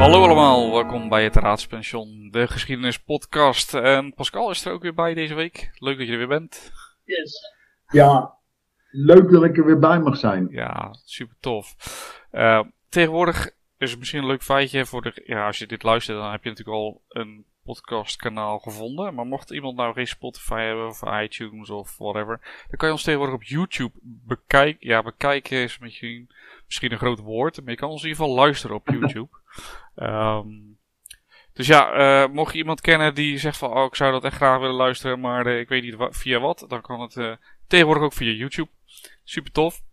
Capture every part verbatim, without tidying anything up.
Hallo allemaal, welkom bij het Raadspension, de geschiedenispodcast. En Pascal is er ook weer bij deze week. Leuk dat je er weer bent. Yes. Ja, leuk dat ik er weer bij mag zijn. Ja, super tof. Uh, tegenwoordig is het misschien een leuk feitje voor de... Ja, als je dit luistert, dan heb je natuurlijk al een podcastkanaal gevonden. Maar mocht iemand nou geen Spotify hebben of iTunes of whatever, dan kan je ons tegenwoordig op YouTube bekijken. Ja, bekijken is misschien, misschien een groot woord, maar je kan ons in ieder geval luisteren op YouTube. Um, dus ja, uh, mocht je iemand kennen die zegt van, oh, ik zou dat echt graag willen luisteren, maar uh, ik weet niet wa- via wat, dan kan het uh, tegenwoordig ook via YouTube. Super tof.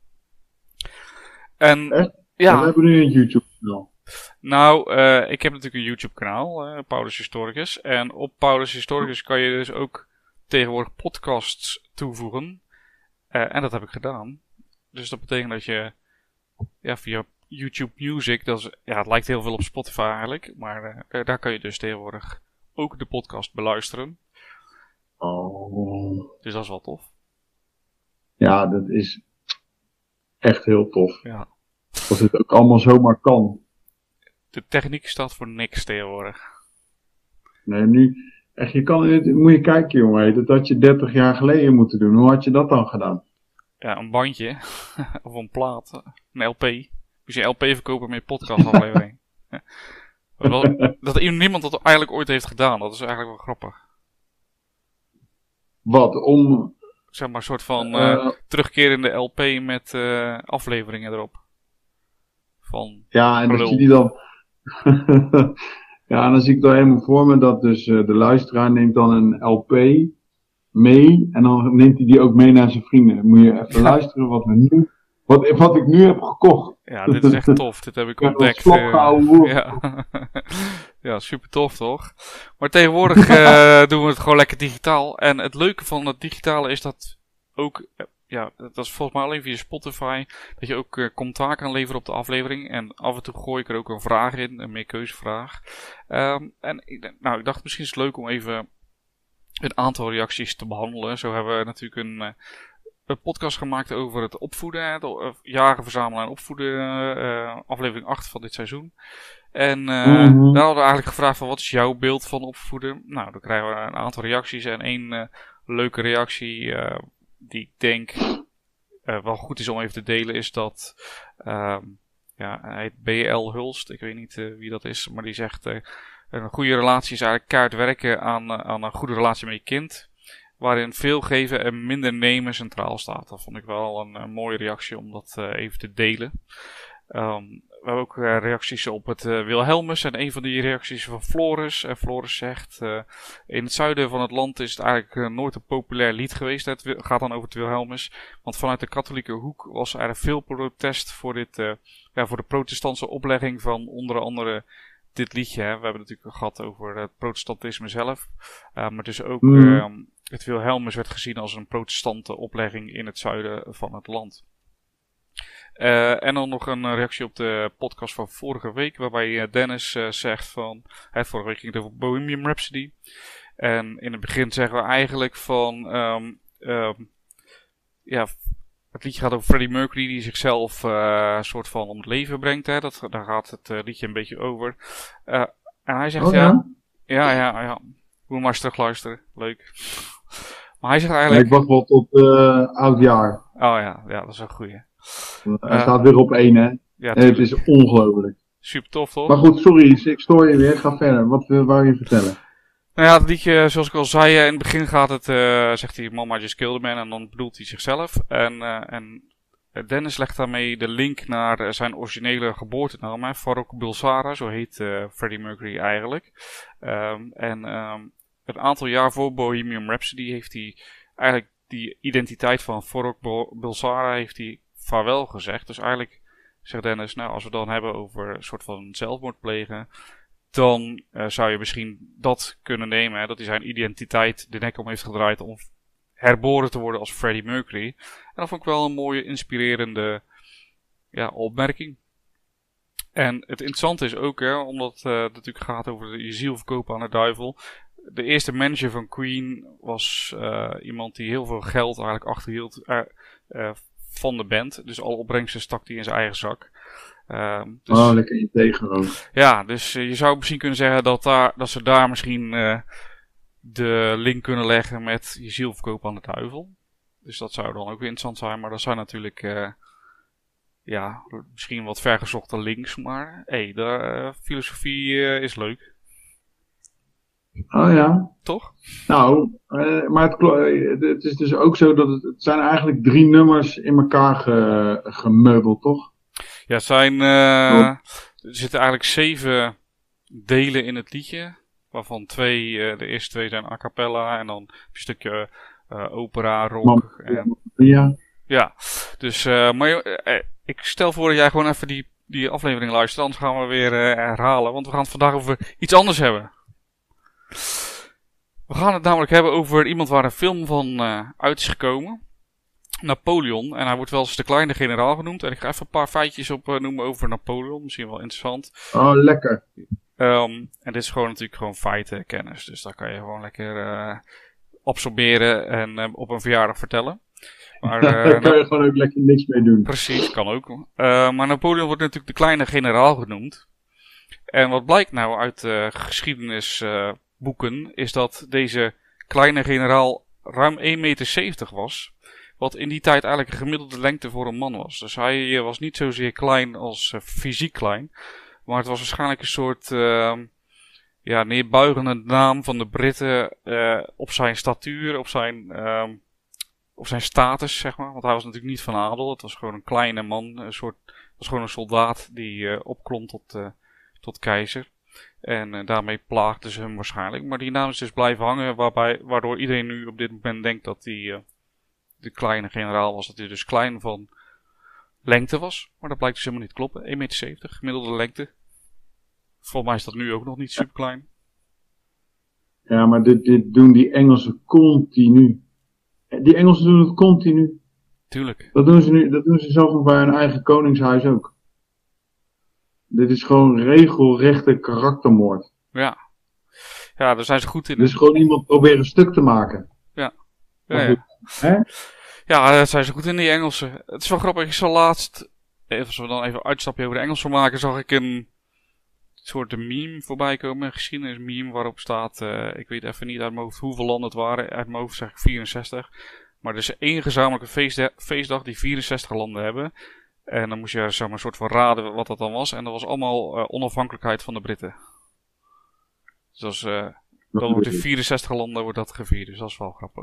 En eh? ja. We hebben nu een YouTube kanaal. Nou, uh, ik heb natuurlijk een YouTube kanaal, uh, Paulus Historicus. En op Paulus Historicus kan je dus ook tegenwoordig podcasts toevoegen. Uh, en dat heb ik gedaan. Dus dat betekent dat je ja, via YouTube Music, dat is, ja, het lijkt heel veel op Spotify eigenlijk, maar uh, daar kan je dus tegenwoordig ook de podcast beluisteren. Oh. Dus dat is wel tof. Ja, dat is echt heel tof. Ja. Als het ook allemaal zomaar kan. De techniek staat voor niks tegenwoordig. Nee, nu, echt, je kan, moet je kijken jongen, dat had je dertig jaar geleden moeten doen. Hoe had je dat dan gedaan? Ja, een bandje, of een plaat, een L P. Dus je L P verkopen met je podcastaflevering. Ja. Dat, dat niemand dat eigenlijk ooit heeft gedaan, dat is eigenlijk wel grappig. Wat, om... Zeg maar een soort van uh, uh, terugkerende L P met uh, afleveringen erop. Van ja, en gelul. dat je die dan... ja, en dan zie ik dan helemaal voor me dat dus uh, de luisteraar neemt dan een L P mee. En dan neemt hij die ook mee naar zijn vrienden. Moet je even ja. luisteren wat we nu... Wat, wat ik nu heb gekocht. Ja, dit is echt tof. Dit heb ik ontdekt. Uh, ja. ja, super tof toch? Maar tegenwoordig uh, doen we het gewoon lekker digitaal. En het leuke van het digitale is dat ook... Ja, dat is volgens mij alleen via Spotify. Dat je ook uh, commentaar kan leveren op de aflevering. En af en toe gooi ik er ook een vraag in. Een meerkeuzevraag. Um, en nou, ik dacht misschien is het leuk om even een aantal reacties te behandelen. Zo hebben we natuurlijk een... Uh, een podcast gemaakt over het opvoeden, het jagen, verzamelen en opvoeden, uh, aflevering acht van dit seizoen. En uh, mm-hmm. daar hadden we eigenlijk gevraagd van wat is jouw beeld van opvoeden? Nou, dan krijgen we een aantal reacties en één uh, leuke reactie uh, die ik denk uh, wel goed is om even te delen is dat, uh, ja, hij heet B L Hulst, ik weet niet uh, wie dat is, maar die zegt uh, een goede relatie is eigenlijk keihard werken aan, uh, aan een goede relatie met je kind. Waarin veel geven en minder nemen centraal staat. Dat vond ik wel een, een mooie reactie om dat uh, even te delen. Um, we hebben ook uh, reacties op het uh, Wilhelmus. En een van die reacties van Floris. Uh, Floris zegt, uh, in het zuiden van het land is het eigenlijk uh, nooit een populair lied geweest. Het gaat dan over het Wilhelmus. Want vanuit de katholieke hoek was er veel protest voor, dit, uh, ja, voor de protestantse oplegging van onder andere... dit liedje, hè. We hebben het natuurlijk gehad over het protestantisme zelf. Uh, maar dus ook mm. uh, het Wilhelmus werd gezien als een protestante oplegging in het zuiden van het land. Uh, en dan nog een reactie op de podcast van vorige week, waarbij Dennis uh, zegt van... Hè, vorige week ging het over Bohemian Rhapsody. En in het begin zeggen we eigenlijk van... Um, um, ja... Het liedje gaat over Freddie Mercury die zichzelf uh, een soort van om het leven brengt. Hè. Dat, daar gaat het uh, liedje een beetje over. Uh, en hij zegt oh, ja... Ja, ja, ja, ja. Moet maar eens terugluisteren. Leuk. Maar hij zegt eigenlijk... Ja, ik wacht wel tot uh, oudjaar. Oh ja, ja, dat is een goeie. Hij uh, staat weer op één, hè. Ja, en het is ongelooflijk. Super tof, toch? Maar goed, sorry, ik stoor je weer. Ga verder. Wat uh, wou je vertellen? Nou ja, het liedje, zoals ik al zei, in het begin gaat het, uh, zegt hij, Mama just killed a man, en dan bedoelt hij zichzelf. En, uh, en Dennis legt daarmee de link naar uh, zijn originele geboortenaam, hè, Farrokh Bulsara, zo heet uh, Freddie Mercury eigenlijk. Um, en um, een aantal jaar voor Bohemian Rhapsody heeft hij eigenlijk die identiteit van Farrokh Bulsara heeft hij vaarwel gezegd. Dus eigenlijk zegt Dennis, nou als we dan hebben over een soort van zelfmoord plegen... dan uh, zou je misschien dat kunnen nemen, hè, dat hij zijn identiteit de nek om heeft gedraaid om herboren te worden als Freddie Mercury. En dat vond ik wel een mooie, inspirerende ja, opmerking. En het interessante is ook, hè, omdat uh, het natuurlijk gaat over de, je ziel verkopen aan de duivel. De eerste manager van Queen was uh, iemand die heel veel geld eigenlijk achterhield uh, uh, van de band. Dus alle opbrengsten stak hij in zijn eigen zak. Uh, dus, oh, lekker integer ook. Ja, dus uh, je zou misschien kunnen zeggen dat, daar, dat ze daar misschien uh, de link kunnen leggen met je ziel verkopen aan de duivel. Dus dat zou dan ook weer interessant zijn, maar dat zijn natuurlijk uh, ja, misschien wat vergezochte links, maar hey, de uh, filosofie uh, is leuk. Oh ja. Toch? Nou, uh, maar het, uh, het is dus ook zo dat het, het zijn eigenlijk drie nummers in elkaar ge, gemeubeld, toch? Ja, het zijn, uh, er zitten eigenlijk zeven delen in het liedje, waarvan twee, uh, de eerste twee zijn a cappella en dan een stukje uh, opera, rock. Mam, en, ja. Ja, dus, uh, maar uh, ik stel voor dat jij gewoon even die, die aflevering luistert, anders gaan we weer uh, herhalen, want we gaan het vandaag over iets anders hebben. We gaan het namelijk hebben over iemand waar een film van uh, uit is gekomen. Napoleon. En hij wordt wel eens de kleine generaal genoemd. En ik ga even een paar feitjes op uh, noemen over Napoleon. Misschien wel interessant. Oh, lekker. Um, en dit is gewoon natuurlijk gewoon feitenkennis. Dus daar kan je gewoon lekker uh, absorberen en uh, op een verjaardag vertellen. Maar, uh, daar kan je gewoon ook lekker niks mee doen. Precies, kan ook. Uh, maar Napoleon wordt natuurlijk de kleine generaal genoemd. En wat blijkt nou uit uh, geschiedenisboeken uh, is dat deze kleine generaal ruim één meter zeventig was. Wat in die tijd eigenlijk een gemiddelde lengte voor een man was. Dus hij uh, was niet zozeer klein als uh, fysiek klein. Maar het was waarschijnlijk een soort uh, ja, neerbuigende naam van de Britten uh, op zijn statuur, op zijn, uh, op zijn status, zeg maar. Want hij was natuurlijk niet van adel. Het was gewoon een kleine man. Een soort, het was gewoon een soldaat die uh, opklom tot... Uh, tot keizer. En uh, daarmee plaagden ze hem waarschijnlijk. Maar die naam is dus blijven hangen, waarbij, waardoor iedereen nu op dit moment denkt dat hij uh, de kleine generaal was. Dat hij dus klein van lengte was. Maar dat blijkt dus helemaal niet te kloppen. één meter zeventig, gemiddelde lengte. Volgens mij is dat nu ook nog niet super klein. Ja, maar dit, dit doen die Engelsen continu. Die Engelsen doen het continu. Tuurlijk. Dat doen ze nu, dat doen ze zelf bij hun eigen koningshuis ook. Dit is gewoon regelrechte karaktermoord. Ja. Ja, daar zijn ze goed in. Dus gewoon iemand proberen stuk te maken. Ja. Ja, ja. Hè? Ja, daar zijn ze goed in, die Engelsen. Het is wel grappig. Ik zag laatst, als we dan even een uitstapje over de Engelsen maken, zag ik een soort meme voorbij komen. Een geschiedenismeme waarop staat, uh, ik weet even niet uit mijn hoofd hoeveel landen het waren. Uit mijn hoofd zeg ik vierenzestig. Maar er is één gezamenlijke feestdag, feestdag die vierenzestig landen hebben. En dan moest je zeg maar, een soort van raden wat dat dan was. En dat was allemaal uh, onafhankelijkheid van de Britten. Dus dat, is, uh, dat wordt in vierenzestig landen wordt dat gevierd. Dus dat is wel grappig.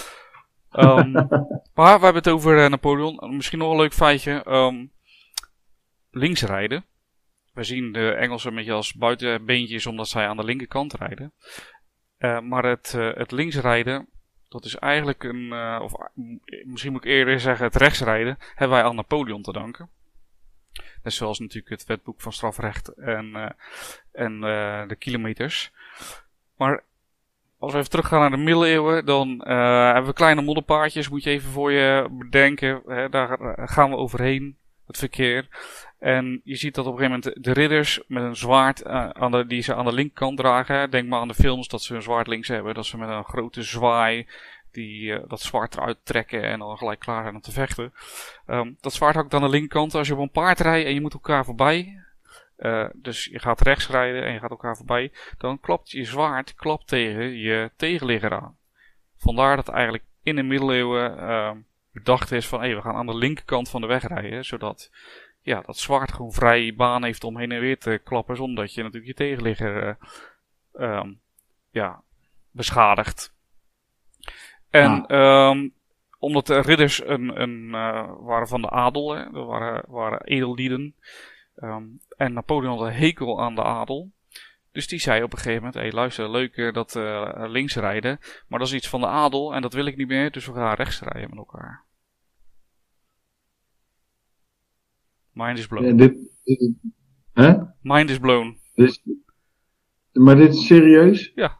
Um, maar we hebben het over uh, Napoleon. Misschien nog een leuk feitje. Um, linksrijden. We zien de Engelsen een beetje als buitenbeentjes omdat zij aan de linkerkant rijden. Uh, maar het, uh, het linksrijden... Dat is eigenlijk een, uh, of misschien moet ik eerder zeggen het rechtsrijden, hebben wij aan Napoleon te danken. Net zoals natuurlijk het wetboek van strafrecht en, uh, en uh, de kilometers. Maar als we even teruggaan naar de middeleeuwen, dan uh, hebben we kleine modderpaadjes, moet je even voor je bedenken. Hè, daar gaan we overheen, het verkeer. En je ziet dat op een gegeven moment de ridders met een zwaard uh, aan de, die ze aan de linkerkant dragen. Denk maar aan de films dat ze een zwaard links hebben. Dat ze met een grote zwaai die, uh, dat zwaard eruit trekken en dan gelijk klaar zijn om te vechten. Um, dat zwaard hangt aan de linkerkant. Als je op een paard rijdt en je moet elkaar voorbij. Uh, dus je gaat rechts rijden en je gaat elkaar voorbij. Dan klapt je zwaard klapt tegen je tegenligger aan. Vandaar dat eigenlijk in de middeleeuwen uh, bedacht is van hey, we gaan aan de linkerkant van de weg rijden. Zodat... Ja, dat zwaard gewoon vrij baan heeft om heen en weer te klappen, zonder dat je natuurlijk je tegenligger uh, um, ja, beschadigt. En ja. um, omdat de ridders een, een, uh, waren van de adel, hè, dat waren, waren edellieden. Um, en Napoleon had een hekel aan de adel. Dus die zei op een gegeven moment, hé hey, luister, leuk uh, dat uh, links rijden, maar dat is iets van de adel en dat wil ik niet meer, dus we gaan rechts rijden met elkaar. Mind is blown. Ja, dit, dit, hè? Mind is blown. Dit, maar dit is serieus? Ja.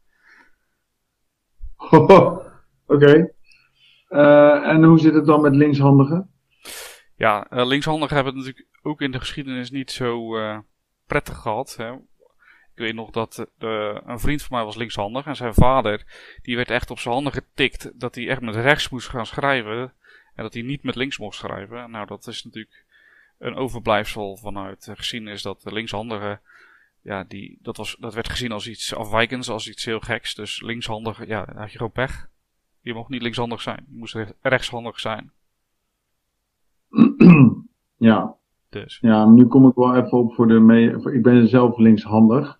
Oké. Okay. Uh, en hoe zit het dan met linkshandigen? Ja, uh, linkshandigen hebben het natuurlijk ook in de geschiedenis niet zo uh, prettig gehad. Hè. Ik weet nog dat uh, een vriend van mij was linkshandig en zijn vader die werd echt op zijn handen getikt dat hij echt met rechts moest gaan schrijven en dat hij niet met links mocht schrijven. Nou, dat is natuurlijk een overblijfsel vanuit de geschiedenis dat de linkshandigen, ja, die, dat, was, dat werd gezien als iets afwijkends, als iets heel geks. Dus linkshandig, ja, dan had je gewoon pech. Je mocht niet linkshandig zijn, je moest rechtshandig zijn. Ja. Dus. Ja, nu kom ik wel even op voor de mee. Voor, ik ben zelf linkshandig.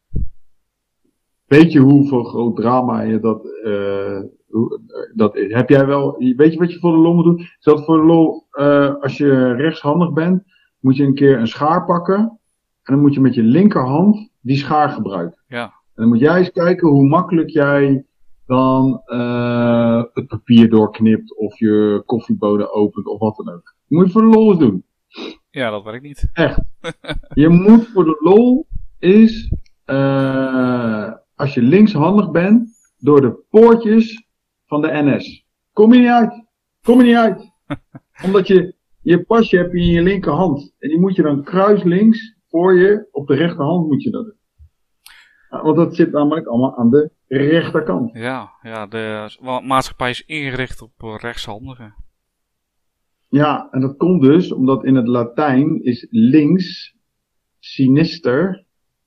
Weet je hoeveel groot drama je dat, uh, hoe, uh, dat is? Heb jij wel, weet je wat je voor de lol moet doen? Is dat voor de lol, uh, als je rechtshandig bent, moet je een keer een schaar pakken. En dan moet je met je linkerhand die schaar gebruiken. Ja. En dan moet jij eens kijken hoe makkelijk jij dan uh, het papier doorknipt of je koffiebode opent of wat dan ook. Dat moet je voor de lol eens doen. Ja, dat werkt niet. Echt. Je moet voor de lol is, uh, als je linkshandig bent, door de poortjes van de N S. Kom je niet uit. Kom je niet uit. Omdat je je pasje hebt in je linkerhand. En die moet je dan kruislinks voor je, op de rechterhand moet je dat doen. Ja, want dat zit namelijk allemaal aan de rechterkant. Ja, ja, de maatschappij is ingericht op rechtshandigen. Ja, en dat komt dus omdat in het Latijn is links sinister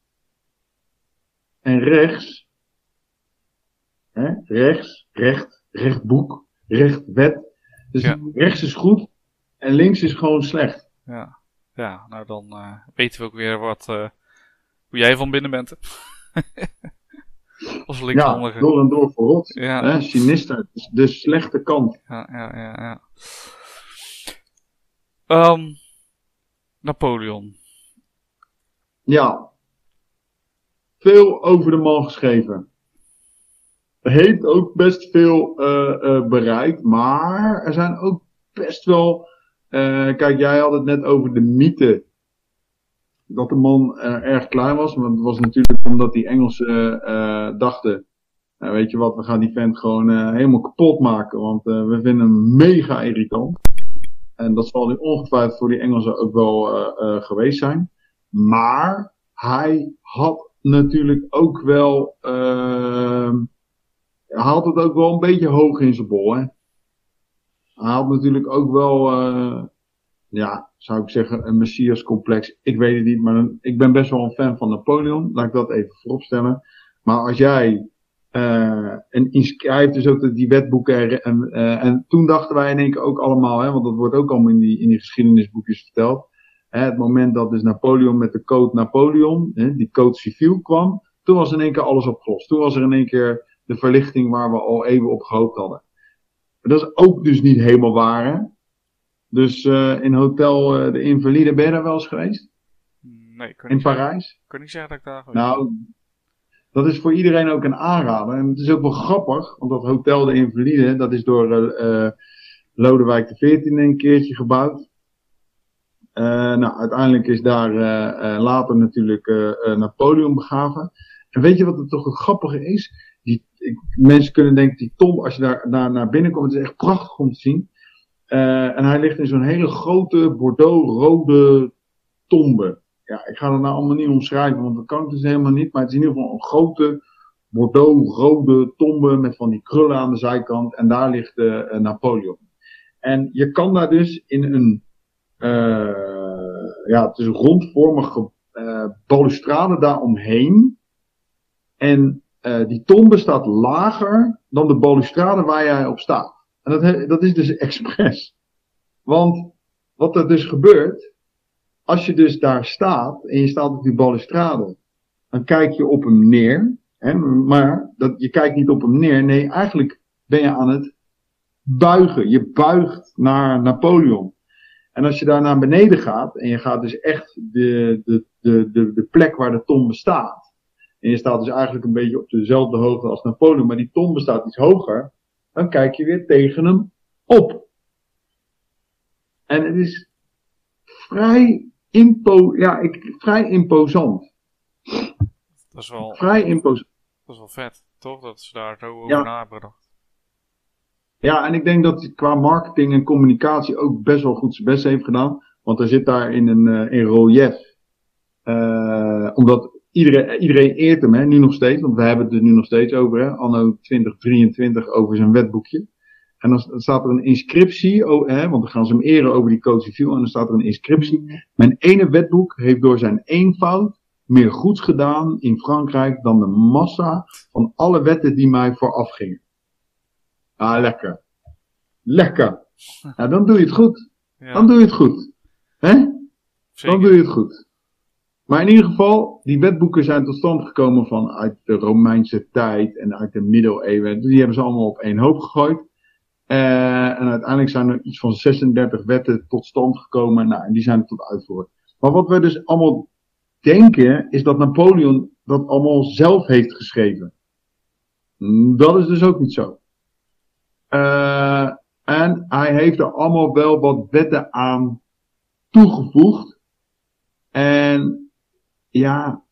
en rechts, hè, rechts, recht, rechtboek, rechtwet. Dus ja. Rechts is goed en links is gewoon slecht. Ja, ja, nou dan uh, weten we ook weer wat, uh, hoe jij van binnen bent. Als linkshandige. Ja, door en door verrot. Ja. Hè, sinister, dus de slechte kant. Ja, ja, ja, ja. Um, Napoleon. Ja. Veel over de man geschreven. Heeft ook best veel uh, uh, bereikt, maar er zijn ook best wel... Uh, kijk, jij had het net over de mythe dat de man uh, erg klein was, maar het was natuurlijk omdat die Engelsen uh, dachten, nou, weet je wat, we gaan die vent gewoon uh, helemaal kapot maken, want uh, we vinden hem mega irritant. En dat zal nu ongetwijfeld voor die Engelsen ook wel uh, uh, geweest zijn. Maar hij had natuurlijk ook wel, uh, hij had het ook wel een beetje hoog in zijn bol, hè. Hij had natuurlijk ook wel, uh, ja, zou ik zeggen, een messiascomplex. Ik weet het niet, maar een, ik ben best wel een fan van Napoleon. Laat ik dat even vooropstellen. Maar als jij, uh, en hij heeft dus ook die wetboeken en, uh, en toen dachten wij in één keer ook allemaal, hè, want dat wordt ook allemaal in die, in die geschiedenisboekjes verteld. Hè, het moment dat dus Napoleon met de code Napoleon, hè, die code civiel kwam, toen was in één keer alles opgelost. Toen was er in één keer de verlichting waar we al even op gehoopt hadden. Maar dat is ook dus niet helemaal waar, hè? Dus uh, in Hotel uh, de Invalide, ben je daar wel eens geweest? Nee, ik kan in niet Parijs? Zeggen, ik kan niet zeggen dat ik daar geweest ben. Nou, dat is voor iedereen ook een aanrader. En het is ook wel grappig, want dat Hotel de Invalide, dat is door uh, Lodewijk de veertiende een keertje gebouwd. Uh, nou, uiteindelijk is daar uh, uh, later natuurlijk uh, uh, Napoleon begraven. En weet je wat het toch het grappige is? Die, ik, mensen kunnen denken, die tombe, als je daar, daar naar binnen komt, het is echt prachtig om te zien. Uh, en hij ligt in zo'n hele grote Bordeaux-rode tombe. Ja, ik ga het nou allemaal niet omschrijven, want dat kan ik dus helemaal niet. Maar het is in ieder geval een grote Bordeaux-rode tombe met van die krullen aan de zijkant. En daar ligt uh, Napoleon. En je kan daar dus in een, uh, ja, het is een rondvormige uh, balustrade daaromheen. En uh, die tombe staat lager dan de balustrade waar jij op staat. En dat, dat is dus expres. Want wat er dus gebeurt, als je dus daar staat en je staat op die balustrade, dan kijk je op hem neer. Hè, maar dat, je kijkt niet op hem neer. Nee, eigenlijk ben je aan het buigen. Je buigt naar Napoleon. En als je daar naar beneden gaat en je gaat dus echt de, de, de, de, de plek waar de tombe staat. En je staat dus eigenlijk een beetje op dezelfde hoogte als Napoleon, maar die tombe staat iets hoger. Dan kijk je weer tegen hem op. En het is vrij, impo ja, ik, vrij imposant. Dat is wel, vrij imposant. Dat is wel vet, toch? Dat ze daar zo over ja. na hebben gedacht. Ja, en ik denk dat hij qua marketing en communicatie ook best wel goed zijn best heeft gedaan. Want er zit daar in een uh, in relief. Uh, omdat iedereen, iedereen eert hem, hè, nu nog steeds. Want we hebben het er nu nog steeds over, hè, anno twintig drieëntwintig, over zijn wetboekje. En dan staat er een inscriptie, oh, hè, want dan gaan ze hem eren over die Code Civil. En dan staat er een inscriptie. Mijn ene wetboek heeft door zijn eenvoud meer goeds gedaan in Frankrijk dan de massa van alle wetten die mij vooraf gingen. Ah, lekker. Lekker. Ja, dan doe je het goed. Ja, Dan doe je het goed. Hè? Dan zeker. doe je het goed. Maar in ieder geval, die wetboeken zijn tot stand gekomen vanuit de Romeinse tijd en uit de middeleeuwen. Die hebben ze allemaal op één hoop gegooid. Uh, en uiteindelijk zijn er iets van zesendertig wetten tot stand gekomen. Nou, en die zijn er tot uitvoering. Maar wat we dus allemaal denken, is dat Napoleon dat allemaal zelf heeft geschreven. Dat is dus ook niet zo. Uh, en hij heeft er allemaal wel wat wetten aan toegevoegd. En ja,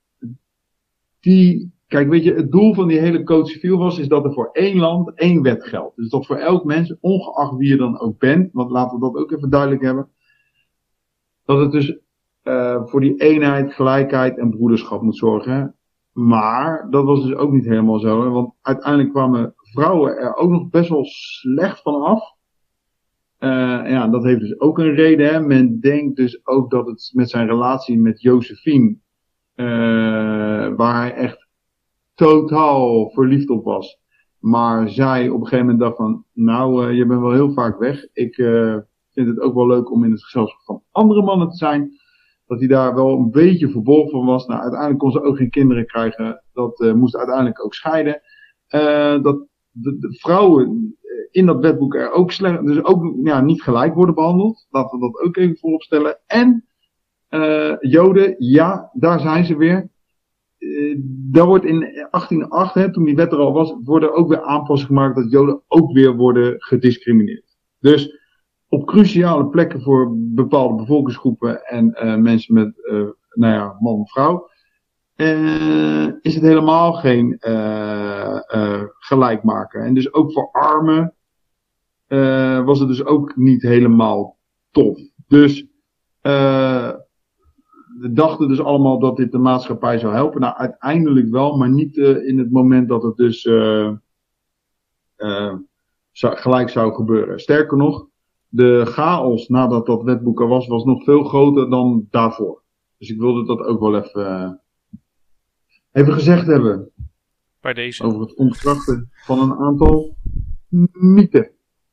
die, kijk, weet je, het doel van die hele Code Civil was, is dat er voor één land één wet geldt. Dus dat voor elk mens, ongeacht wie je dan ook bent, want laten we dat ook even duidelijk hebben, dat het dus uh, voor die eenheid, gelijkheid en broederschap moet zorgen. Maar dat was dus ook niet helemaal zo, hè? Want uiteindelijk kwamen vrouwen er ook nog best wel slecht van af. Uh, ja, dat heeft dus ook een reden. Hè? Men denkt dus ook dat het met zijn relatie met Josephine, uh, waar hij echt totaal verliefd op was. Maar zij op een gegeven moment dacht van, nou, uh, je bent wel heel vaak weg. Ik uh, vind het ook wel leuk om in het gezelschap van andere mannen te zijn. Dat hij daar wel een beetje verborgen van was. Nou, uiteindelijk kon ze ook geen kinderen krijgen. Dat uh, moest uiteindelijk ook scheiden. Uh, dat de, de vrouwen in dat wetboek er ook slecht, dus ook ja, niet gelijk worden behandeld. Laten we dat ook even voorop stellen. En uh, Joden, ja, daar zijn ze weer. Uh, daar wordt in achttien acht, hè, toen die wet er al was, worden ook weer aanpassingen gemaakt dat Joden ook weer worden gediscrimineerd. Dus op cruciale plekken voor bepaalde bevolkingsgroepen en uh, mensen met, uh, nou ja, man of vrouw, uh, is het helemaal geen uh, uh, gelijk maken. En dus ook voor armen uh, was het dus ook niet helemaal tof. Dus uh, we dachten dus allemaal dat dit de maatschappij zou helpen. Nou, uiteindelijk wel, maar niet uh, in het moment dat het dus uh, uh, zou, gelijk zou gebeuren. Sterker nog, de chaos nadat dat wetboek er was, was nog veel groter dan daarvoor. Dus ik wilde dat ook wel even, uh, even gezegd hebben. Bij deze. Over het ontkrachten van een aantal mythen.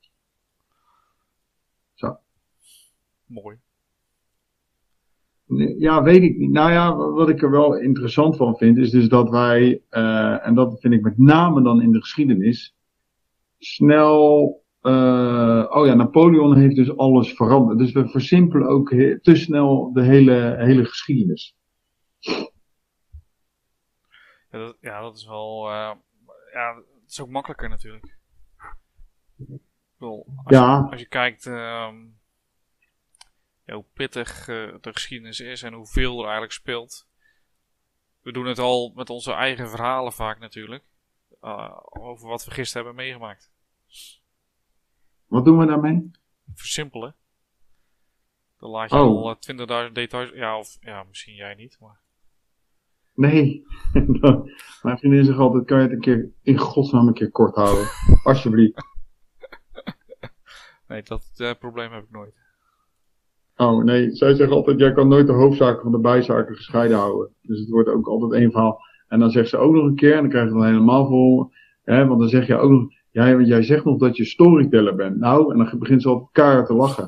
Zo. Mooi. Ja, weet ik niet. Nou ja, wat ik er wel interessant van vind, is dus dat wij, uh, en dat vind ik met name dan in de geschiedenis, snel, uh, oh ja, Napoleon heeft dus alles veranderd. Dus we versimpelen ook he- te snel de hele, hele geschiedenis. Ja, dat, ja, dat is wel, uh, ja, het is ook makkelijker natuurlijk. Ik bedoel, als, Ja. je, als je kijkt, uh, ja, hoe pittig uh, de geschiedenis is en hoeveel er eigenlijk speelt. We doen het al met onze eigen verhalen vaak natuurlijk. Uh, over wat we gisteren hebben meegemaakt. Wat doen we daarmee? Versimpelen. Dan laat je Oh. al uh, twintigduizend details. Ja, of ja, misschien jij niet. Maar... Nee. Mijn vriendin zegt altijd, kan je het een keer in godsnaam een keer kort houden? Alsjeblieft. Nee, dat uh, probleem heb ik nooit. Oh nee, zij zegt altijd, jij kan nooit de hoofdzaken van de bijzaken gescheiden houden. Dus het wordt ook altijd één verhaal. En dan zegt ze ook nog een keer, en dan krijg je het dan helemaal vol. Hè, want dan zeg je ook nog, jij, jij zegt nog dat je storyteller bent. Nou, en dan begint ze altijd keihard te lachen.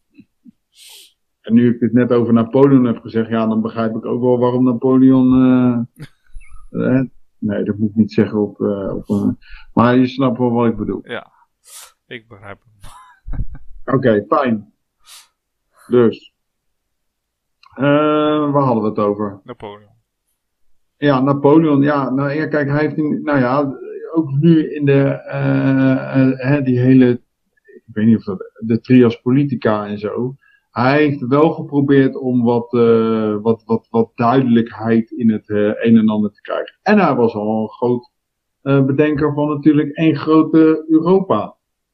En nu ik dit net over Napoleon heb gezegd, ja, dan begrijp ik ook wel waarom Napoleon... Uh, uh, nee, dat moet ik niet zeggen op... Uh, op uh, maar je snapt wel wat ik bedoel. Ja, ik begrijp hem. Oké, okay, fijn. Dus, uh, waar hadden we het over? Napoleon. Ja, Napoleon, ja, nou ja, kijk, hij heeft, in, nou ja, ook nu in de, uh, uh, die hele, ik weet niet of dat, de trias politica en zo, hij heeft wel geprobeerd om wat, uh, wat, wat, wat duidelijkheid in het uh, een en ander te krijgen. En hij was al een groot uh, bedenker van natuurlijk één grote Europa.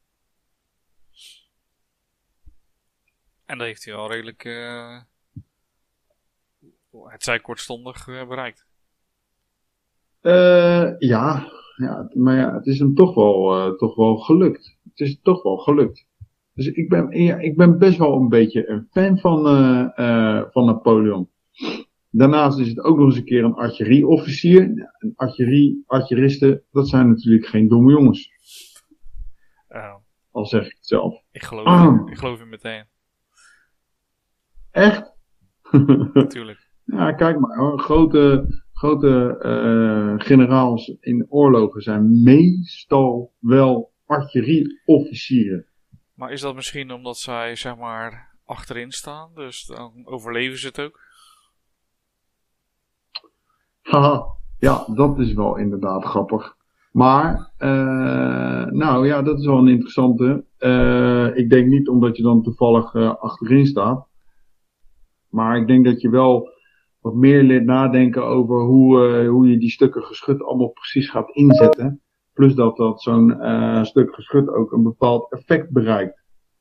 En dat heeft hij al redelijk, uh, het zij kortstondig uh, bereikt. Uh, ja, ja, maar ja, het is hem toch wel, uh, toch wel gelukt. het is toch wel gelukt. Dus ik ben, ja, ik ben best wel een beetje een fan van, uh, uh, van Napoleon. Daarnaast is het ook nog eens een keer een artillerieofficier. Ja, een artillerie, artilleristen, dat zijn natuurlijk geen domme jongens. Uh, Al zeg ik het zelf. Ik geloof, ah. ik geloof je meteen. Echt? Natuurlijk. Ja, kijk maar hoor. Grote, grote uh, generaals in oorlogen zijn meestal wel artillerieofficieren. Maar is dat misschien omdat zij, zeg maar, achterin staan? Dus dan overleven ze het ook? Haha, ja, dat is wel inderdaad grappig. Maar, uh, nou ja, dat is wel een interessante. Uh, ik denk niet omdat je dan toevallig uh, achterin staat. Maar ik denk dat je wel wat meer leert nadenken over hoe, uh, hoe je die stukken geschut allemaal precies gaat inzetten. Plus dat dat zo'n uh, stuk geschut ook een bepaald effect bereikt.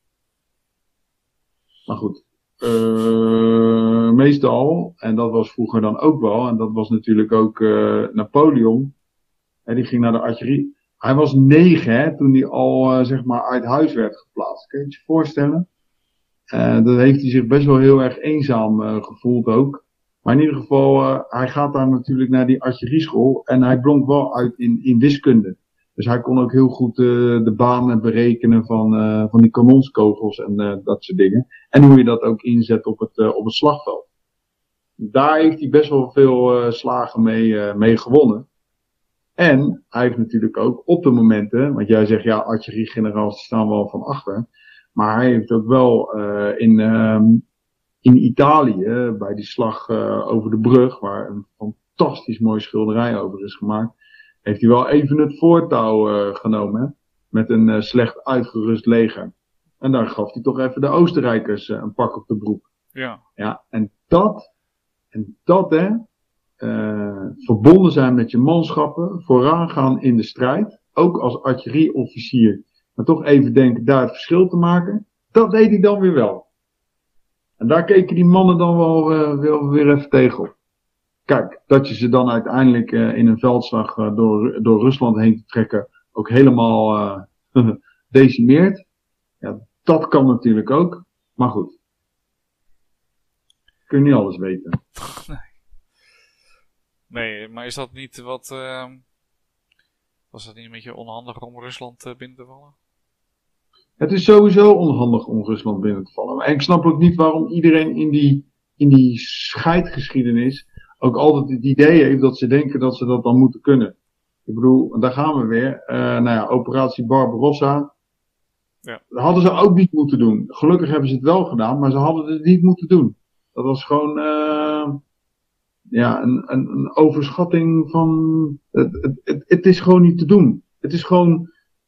Maar goed. Uh, meestal, en dat was vroeger dan ook wel, en dat was natuurlijk ook uh, Napoleon. Hè, die ging naar de artillerie. Hij was negen hè, toen hij al uh, zeg maar uit huis werd geplaatst. Kun je het je voorstellen? Uh, dat heeft hij zich best wel heel erg eenzaam uh, gevoeld ook. Maar in ieder geval, uh, hij gaat daar natuurlijk naar die artillerieschool. En hij blonk wel uit in, in wiskunde. Dus hij kon ook heel goed uh, de banen berekenen van, uh, van die kanonskogels en uh, dat soort dingen. En hoe je dat ook inzet op het, uh, op het slagveld. Daar heeft hij best wel veel uh, slagen mee, uh, mee gewonnen. En hij heeft natuurlijk ook op de momenten, want jij zegt ja, artilleriegeneraals staan wel van achter. Maar hij heeft ook wel uh, in, um, in Italië, bij die slag uh, over de brug, waar een fantastisch mooie schilderij over is gemaakt, heeft hij wel even het voortouw uh, genomen, hè? Met een uh, slecht uitgerust leger. En daar gaf hij toch even de Oostenrijkers uh, een pak op de broek. Ja. Ja, en dat, en dat hè, uh, verbonden zijn met je manschappen, vooraan gaan in de strijd, ook als artillerieofficier. Maar toch even denken daar het verschil te maken. Dat deed hij dan weer wel. En daar keken die mannen dan wel uh, weer, weer even tegenop. Kijk, dat je ze dan uiteindelijk uh, in een veldslag uh, door, door Rusland heen te trekken ook helemaal uh, decimeert. Ja, dat kan natuurlijk ook. Maar goed. Kun je niet alles weten. Nee. Nee, maar is dat niet wat... Uh, was dat niet een beetje onhandig om Rusland uh, binnen te vallen? Het is sowieso onhandig om Rusland binnen te vallen. En ik snap ook niet waarom iedereen in die, in die scheidgeschiedenis ook altijd het idee heeft dat ze denken dat ze dat dan moeten kunnen. Ik bedoel, daar gaan we weer. Uh, nou ja, operatie Barbarossa. Ja. Dat hadden ze ook niet moeten doen. Gelukkig hebben ze het wel gedaan, maar ze hadden het niet moeten doen. Dat was gewoon uh, ja, een, een, een overschatting van... Het, het, het, het is gewoon niet te doen. Het is gewoon...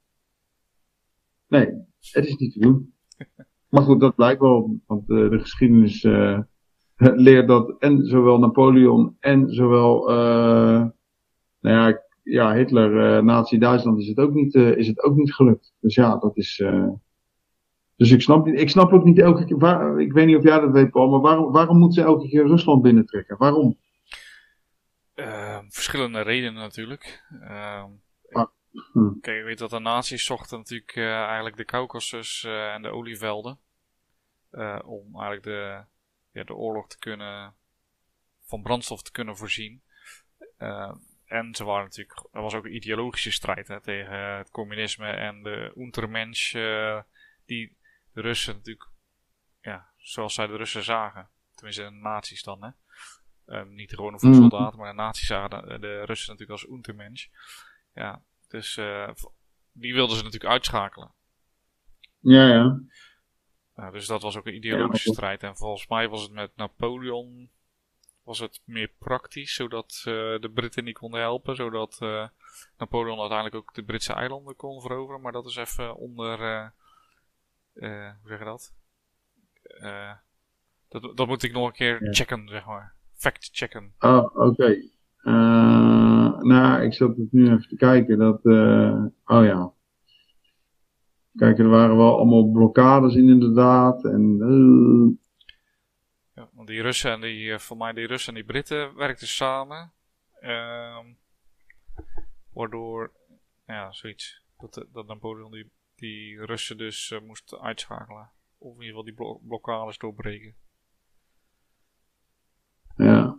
Nee, het is niet te doen. Maar goed, dat blijkt wel. Want uh, de geschiedenis uh, leert dat en zowel Napoleon en zowel uh, nou ja, ja, Hitler, uh, Nazi-Duitsland is het ook niet, uh, is het ook niet gelukt. Dus ja, dat is... Uh, dus ik snap, niet, ik snap ook niet elke keer... Waar, ik weet niet of jij dat weet, Paul, maar waarom, waarom moeten ze elke keer Rusland binnentrekken? Waarom? Uh, verschillende redenen natuurlijk. Uh, ah, hm. Kijk, je weet dat de nazi's zochten natuurlijk uh, eigenlijk de Caucasus uh, en de olievelden. Uh, om eigenlijk de, ja, de oorlog te kunnen... van brandstof te kunnen voorzien. Uh, en ze waren natuurlijk... Er was ook een ideologische strijd hè, tegen het communisme en de Untermensch... Uh, die de Russen natuurlijk... Ja, zoals zij de Russen zagen. Tenminste, de nazi's dan, hè. Uh, niet de gewone voetsoldaten, mm. maar de nazi's zagen de, de Russen natuurlijk als Untermensch. Ja, dus uh, die wilden ze natuurlijk uitschakelen. Ja, ja. Uh, dus dat was ook een ideologische ja, strijd. En volgens mij was het met Napoleon... was het meer praktisch, zodat uh, de Britten niet konden helpen. Zodat uh, Napoleon uiteindelijk ook de Britse eilanden kon veroveren. Maar dat is even onder... Uh, uh, hoe zeg je dat? Uh, dat? Dat moet ik nog een keer ja. checken, zeg maar. Fact checken. Oh, oké. Okay. Uh, nou, ik zat het nu even te kijken. Dat, uh, oh ja. Kijk, er waren wel allemaal blokkades in inderdaad. En, uh... ja, want die Russen en die, uh, voor mij die Russen en die Britten werkten samen. Uh, waardoor, ja, zoiets. Dat, dat Napoleon die die Russen dus uh, moest uitschakelen. Of in ieder geval die blo- blokkades doorbreken. Ja.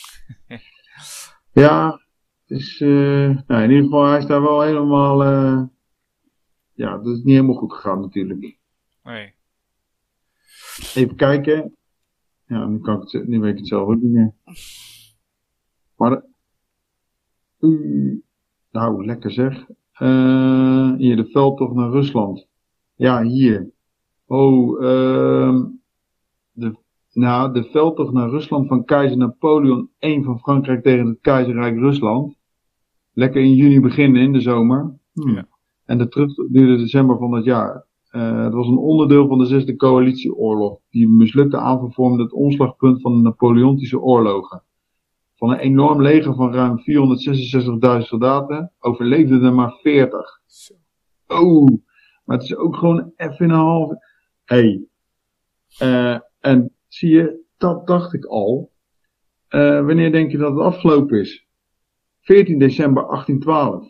Ja, het is, uh, nou in ieder geval, hij is daar wel helemaal, uh, ja, dat is niet helemaal goed gegaan natuurlijk. Nee. Even kijken. Ja, nu, kan ik het, nu weet ik het zelf ook niet meer. Maar, uh, nou, lekker zeg. Uh, hier, de veldtocht naar Rusland. Ja, hier. Oh, uh, de, nou, de veldtocht naar Rusland van keizer Napoleon de Eerste van Frankrijk tegen het keizerrijk Rusland. Lekker in juni beginnen, in de zomer. Hmm. Ja. En de terugtocht duurde december van dat jaar. Uh, het was een onderdeel van de zesde coalitieoorlog. Die mislukte aanval vormde het omslagpunt van de Napoleontische oorlogen. Van een enorm leger van ruim vierhonderdzesenzestigduizend soldaten overleefden er maar veertig. Oh, maar het is ook gewoon even een half. Hey. Uh, en zie je, dat dacht ik al. Uh, wanneer denk je dat het afgelopen is? veertien december achttientwaalf.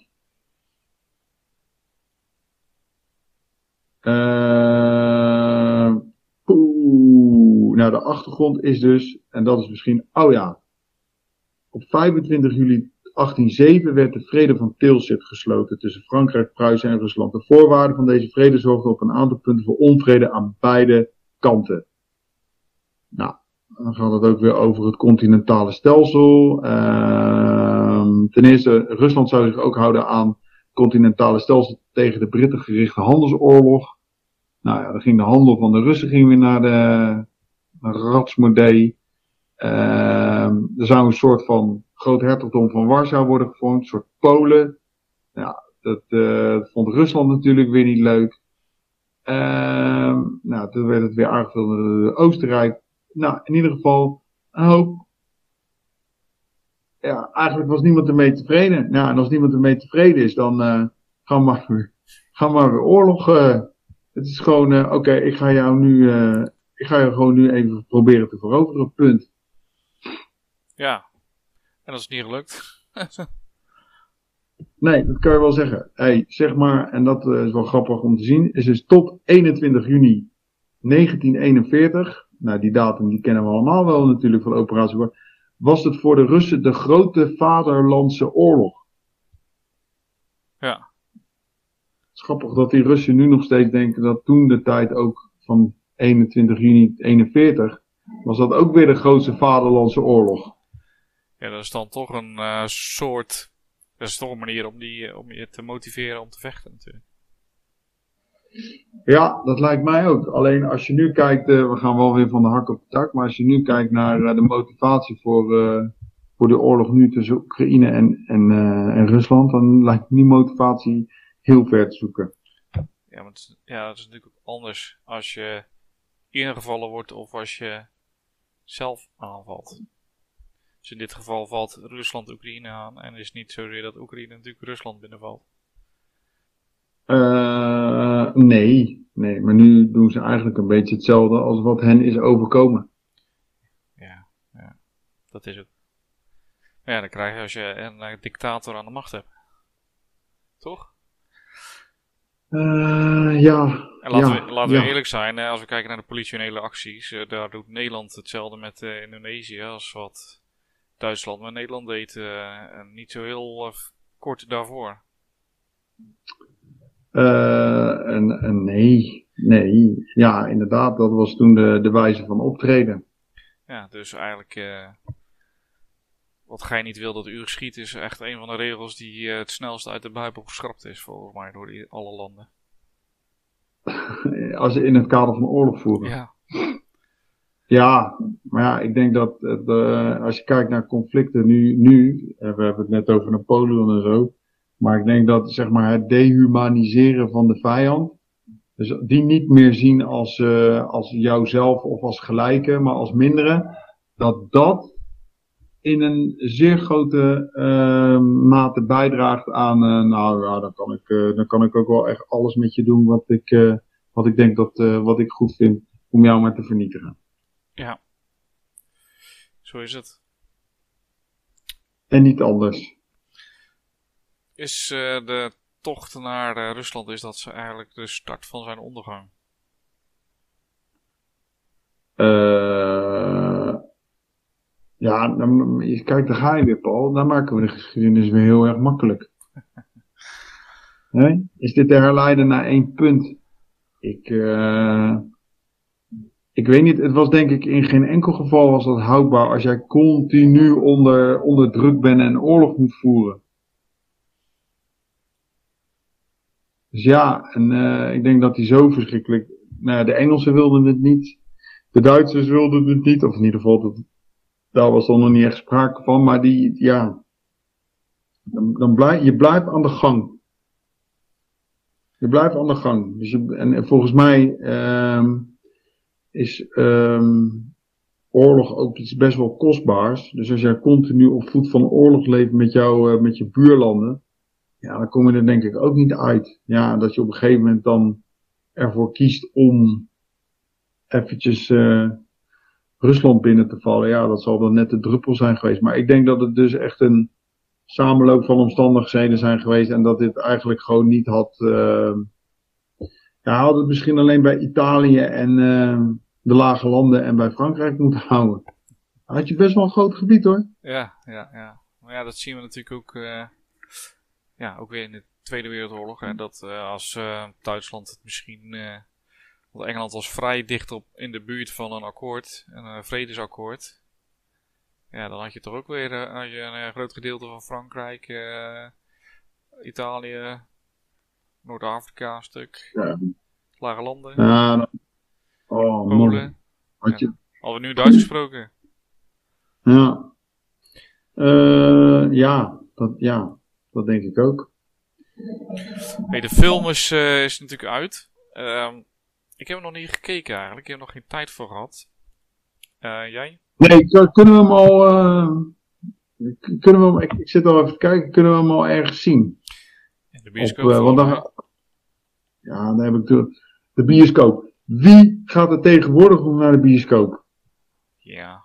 Uh, poeh, nou, de achtergrond is dus, en dat is misschien, oh ja. Op vijfentwintig juli achttienhonderdzeven werd de vrede van Tilsit gesloten tussen Frankrijk, Pruisen en Rusland. De voorwaarden van deze vrede zorgden op een aantal punten voor onvrede aan beide kanten. Nou, dan gaat het ook weer over het continentale stelsel. Uh, ten eerste, Rusland zou zich ook houden aan het continentale stelsel tegen de Britten gerichte handelsoorlog. Nou ja, dan ging de handel van de Russen ging weer naar de naar Ratsmodee. Uh, er zou een soort van groot hertogdom van Warschau worden gevormd, een soort Polen. Ja, dat, uh, dat vond Rusland natuurlijk weer niet leuk. Uh, nou, toen werd het weer aangevuld door Oostenrijk. Nou, in ieder geval een hoop. Ja, eigenlijk was niemand ermee tevreden. Nou, en als niemand ermee tevreden is, dan uh, gaan we maar weer, gaan we maar weer oorlog. Uh, het is gewoon, uh, oké, okay, ik ga jou nu, uh, ik ga jou gewoon nu even proberen te veroveren, punt. Ja, en dat is niet gelukt. Nee, dat kan je wel zeggen. Hey, zeg maar, en dat uh, is wel grappig om te zien, is dus tot eenentwintig juni negentien eenenveertig, nou die datum die kennen we allemaal wel natuurlijk van operatie War, was het voor de Russen de grote vaderlandse oorlog. Ja. Het is grappig dat die Russen nu nog steeds denken dat toen de tijd ook van eenentwintig juni eenenveertig, was dat ook weer de grootste vaderlandse oorlog. Ja, dat is dan toch een uh, soort, dat is toch een manier om, die, om je te motiveren om te vechten natuurlijk. Ja, dat lijkt mij ook. Alleen als je nu kijkt, uh, we gaan wel weer van de hak op de tak, maar als je nu kijkt naar uh, de motivatie voor, uh, voor de oorlog nu tussen Oekraïne en, en, uh, en Rusland, dan lijkt die motivatie heel ver te zoeken. Ja, maar het is, ja, het is natuurlijk ook anders als je ingevallen wordt of als je zelf aanvalt. Dus in dit geval valt Rusland Oekraïne aan en is niet zozeer dat Oekraïne natuurlijk Rusland binnenvalt. Uh, nee, nee, maar nu doen ze eigenlijk een beetje hetzelfde als wat hen is overkomen. Ja, ja, dat is het. Ja, dan krijg je als je een uh, dictator aan de macht hebt. Toch? Uh, ja. En laten, ja, we, laten ja. we eerlijk zijn, als we kijken naar de politionele acties, uh, daar doet Nederland hetzelfde met uh, Indonesië als wat Duitsland met Nederland deed. Uh, en niet zo heel uh, kort daarvoor. Uh, en, en nee, nee. Ja, inderdaad, dat was toen de, de wijze van optreden. Ja, dus eigenlijk, uh, wat gij niet wil dat u geschiet, is echt een van de regels die uh, het snelst uit de Bijbel geschrapt is, volgens mij, door die, alle landen. Als in het kader van oorlog voeren. Ja. Ja, maar ja, ik denk dat het, uh, als je kijkt naar conflicten nu, nu, we hebben het net over Napoleon en zo, maar ik denk dat zeg maar het dehumaniseren van de vijand, dus die niet meer zien als, uh, als jouzelf of als gelijke, maar als mindere, dat dat in een zeer grote uh, mate bijdraagt aan, uh, nou ja, dan kan ik, uh, dan kan ik ook wel echt alles met je doen wat ik, uh, wat ik denk dat, uh, wat ik goed vind om jou maar te vernietigen. Ja, zo is het. En niet anders. Is uh, de tocht naar uh, Rusland is dat ze eigenlijk de start van zijn ondergang. Uh, ja, dan, kijk, daar ga je weer, Paul. Dan maken we de geschiedenis weer heel erg makkelijk. He? Is dit te herleiden naar één punt? Ik, uh, ik weet niet, het was denk ik in geen enkel geval was dat houdbaar als jij continu onder, onder druk bent en oorlog moet voeren. Dus ja, en uh, ik denk dat die zo verschrikkelijk... Nou, de Engelsen wilden het niet. De Duitsers wilden het niet. Of in ieder geval, dat, daar was er nog niet echt sprake van. Maar die, ja... Dan, dan blijf, je blijft aan de gang. Je blijft aan de gang. Dus je, en, en volgens mij um, is um, oorlog ook iets best wel kostbaars. Dus als jij continu op voet van oorlog leeft met, jou, uh, met je buurlanden... Ja, dan kom je er denk ik ook niet uit. Ja, dat je op een gegeven moment dan ervoor kiest om eventjes uh, Rusland binnen te vallen. Ja, dat zal dan net de druppel zijn geweest. Maar ik denk dat het dus echt een samenloop van omstandigheden zijn geweest. En dat dit eigenlijk gewoon niet had... Uh, ja, had het misschien alleen bij Italië en uh, de lage landen en bij Frankrijk moeten houden. Dan had je best wel een groot gebied hoor. Ja, ja, ja. Maar ja, dat zien we natuurlijk ook... Uh... Ja, ook weer in de Tweede Wereldoorlog. Hè, dat uh, als uh, Duitsland het misschien... Uh, want Engeland was vrij dicht op in de buurt van een akkoord. Een uh, vredesakkoord. Ja, dan had je toch ook weer uh, had je een uh, groot gedeelte van Frankrijk, uh, Italië, Noord-Afrika een stuk. Ja. Lage landen. Ja, dan... Oh, Polen. Had je... Ja. Hadden we nu Duits gesproken? Ja. Uh, ja, dat, ja. Dat denk ik ook. Hey, de film is, uh, is natuurlijk uit. Uh, ik heb hem nog niet gekeken eigenlijk. Ik heb er nog geen tijd voor gehad. Uh, jij? Nee, kunnen we hem al... Uh, kunnen we hem, ik, ik zit al even te kijken. Kunnen we hem al ergens zien? In de bioscoop. Op, uh, want dan, ja, dan heb ik de, de bioscoop. Wie gaat er tegenwoordig nog naar de bioscoop? Ja.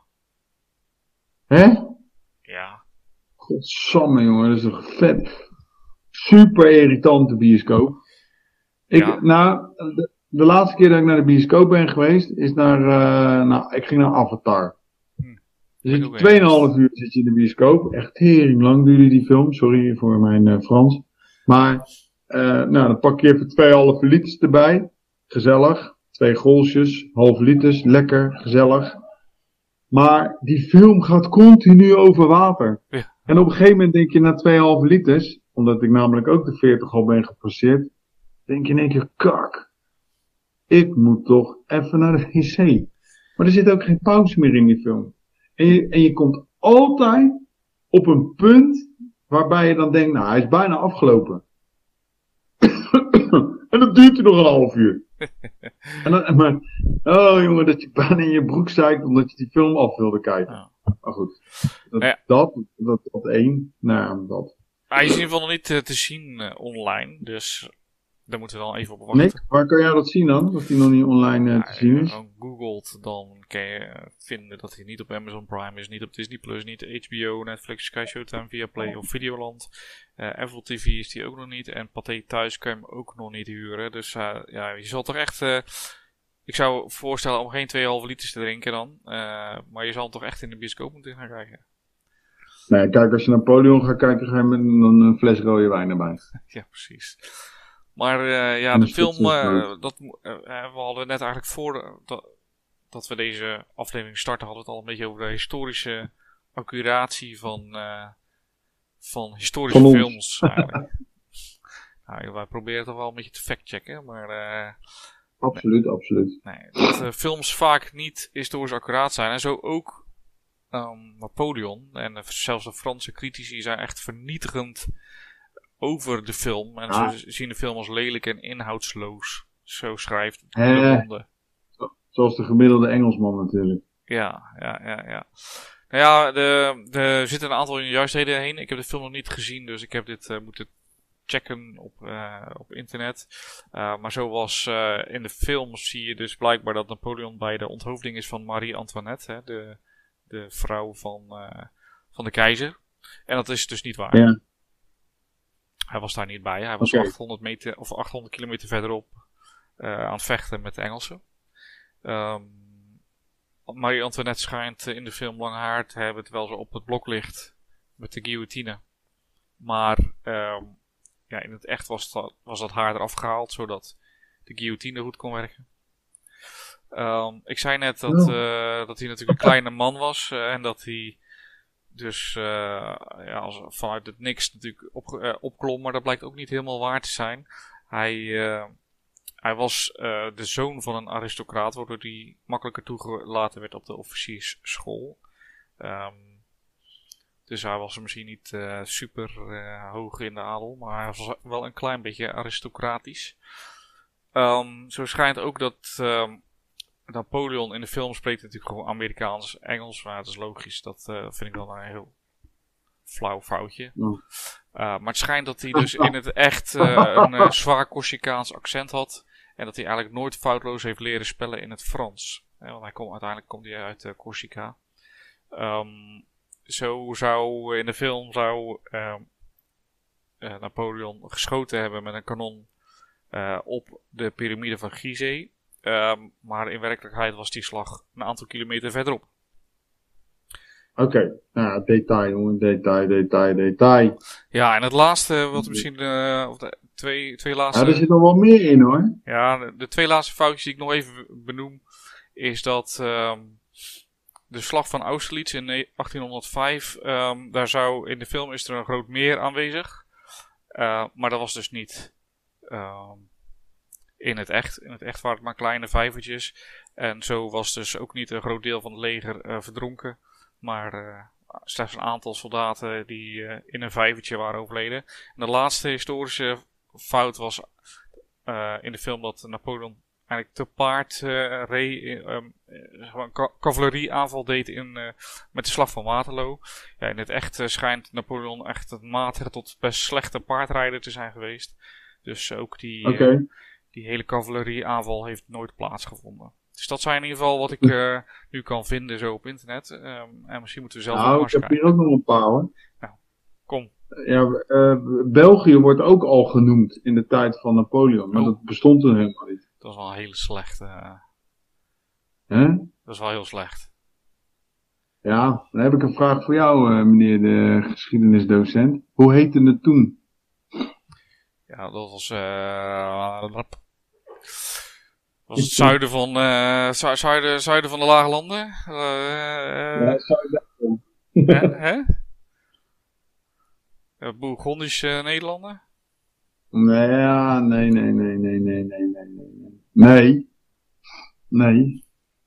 Hè? Ja. Godsamme jongen, dat is toch vet. Super irritante bioscoop. Ik, ja. Nou, de, de laatste keer dat ik naar de bioscoop ben geweest, is naar, uh, nou, ik ging naar Avatar. Hm. Dus twee komma vijf uur zit je in de bioscoop. Echt tering lang duurde die film, sorry voor mijn uh, Frans. Maar, uh, nou, dan pak je even twee halve liters erbij. Gezellig. Twee golsjes, halve liters, lekker, gezellig. Maar die film gaat continu over water. Ja. En op een gegeven moment denk je na twee komma vijf liters, omdat ik namelijk ook de veertig al ben gepasseerd, denk je in één keer, kak, ik moet toch even naar de wc. Maar er zit ook geen pauze meer in die film. En je, en je komt altijd op een punt waarbij je dan denkt, nou hij is bijna afgelopen. En dat duurt er nog een half uur. En dan, maar, oh jongen, dat je bijna in je broek zeikt omdat je die film af wilde kijken. Ja. Maar goed, dat, ja. dat, dat, dat één, nou dat. Hij is in ieder geval nog niet uh, te zien uh, online, dus daar moeten we dan even op wachten. Nee, waar kan jij dat zien dan? Dat hij nog niet online uh, ja, te zien is? Als je googelt, dan kan je uh, vinden dat hij niet op Amazon Prime is, niet op Disney Plus, niet H B O, Netflix, Sky Showtime, Viaplay of Videoland. Uh, Apple T V is die ook nog niet en Pathé Thuis kan je hem ook nog niet huren. Dus uh, ja, je zal toch echt... Uh, ik zou voorstellen om geen twee komma vijf liters te drinken dan, uh, maar je zal hem toch echt in de bioscoop moeten gaan krijgen. Nee, kijk, als je Napoleon gaat kijken, ga je met een, een fles rode wijn erbij. Ja, precies. Maar uh, ja, de film, uh, dat, uh, we hadden net eigenlijk voor de, dat, dat we deze aflevering starten, hadden we het al een beetje over de historische accuratie van, uh, van historische van films. Eigenlijk. Nou, wij proberen toch wel een beetje te factchecken, maar... Uh, absoluut, nee, absoluut. Nee, dat uh, films vaak niet historisch accuraat zijn en zo ook um, Napoleon en uh, zelfs de Franse critici zijn echt vernietigend over de film. En ah. ze zien de film als lelijk en inhoudsloos. Zo schrijft eh, zo, Zoals de gemiddelde Engelsman natuurlijk. Ja, ja, ja, ja. Nou ja, de, de, er zitten een aantal juistheden heen. Ik heb de film nog niet gezien, dus ik heb dit uh, moeten checken op, uh, op internet. Uh, maar zoals uh, in de film zie je dus blijkbaar dat Napoleon bij de onthoofding is van Marie Antoinette, hè, de, de vrouw van, uh, van de keizer. En dat is dus niet waar. Ja. Hij was daar niet bij. Hij was Okay. achthonderd meter of achthonderd kilometer verderop uh, aan het vechten met de Engelsen. Um, Marie Antoinette schijnt in de film lang haar te hebben terwijl ze op het blok ligt met de guillotine. Maar um, ja, in het echt was dat, was dat haar eraf gehaald zodat de guillotine goed kon werken. Um, ik zei net dat, uh, dat hij natuurlijk een kleine man was uh, en dat hij dus uh, ja, als, vanuit het niks natuurlijk op, uh, opklom, maar dat blijkt ook niet helemaal waar te zijn. Hij, uh, hij was uh, de zoon van een aristocraat, waardoor hij makkelijker toegelaten werd op de officiersschool. Um, dus hij was misschien niet uh, super uh, hoog in de adel, maar hij was wel een klein beetje aristocratisch. Um, zo schijnt ook dat um, Napoleon in de film spreekt natuurlijk gewoon Amerikaans, Engels, maar het is logisch. Dat uh, vind ik wel een heel flauw foutje. Ja. Uh, maar het schijnt dat hij dus in het echt uh, een uh, zwaar Corsicaans accent had. En dat hij eigenlijk nooit foutloos heeft leren spellen in het Frans. Ja, want hij komt, uiteindelijk komt hij uit uh, Corsica. Um, zo zou in de film zou uh, uh, Napoleon geschoten hebben met een kanon uh, op de piramide van Gizeh. Um, maar in werkelijkheid was die slag een aantal kilometer verderop. Oké, okay. Nou, detail jongen, detail, detail, detail. Ja, en het laatste, wat misschien, uh, of de twee, twee laatste... Ja, er zit nog wel meer in hoor. Ja, de, de twee laatste foutjes die ik nog even benoem, is dat um, de slag van Austerlitz in achttienhonderdvijf, um, daar zou, in de film is er een groot meer aanwezig. Uh, maar dat was dus niet... Um, In het echt. In het echt waren het maar kleine vijvertjes. En zo was dus ook niet een groot deel van het leger uh, verdronken. Maar uh, slechts een aantal soldaten die uh, in een vijvertje waren overleden. En de laatste historische fout was uh, in de film dat Napoleon eigenlijk te paard uh, reed. Um, een ca- cavalerieaanval deed in, uh, met de slag van Waterloo. Ja, in het echt uh, schijnt Napoleon echt een matige tot best slechte paardrijder te zijn geweest. Dus ook die... Okay. Uh, Die hele cavalerieaanval heeft nooit plaatsgevonden. Dus dat zijn in ieder geval wat ik uh, nu kan vinden zo op internet. Um, en misschien moeten we zelf nou, ook maar ik heb kijken. Hier ook nog een paar hoor. Nou, kom. Ja, uh, België wordt ook al genoemd in de tijd van Napoleon. Maar oh. dat bestond er helemaal niet. Dat is wel een hele slechte... Uh... Huh? Dat is wel heel slecht. Ja, dan heb ik een vraag voor jou, uh, meneer de geschiedenisdocent. Hoe heette het toen? Ja, dat was... Uh, dat was het zuiden van, uh, zu- zuiden, zuiden van de Lage Landen. Uh, ja, zuiden. Hè? Hè? Uh, Bourgondische Nederlanden? Nee, ja, nee, nee, nee, nee, nee, nee, nee, nee. Nee.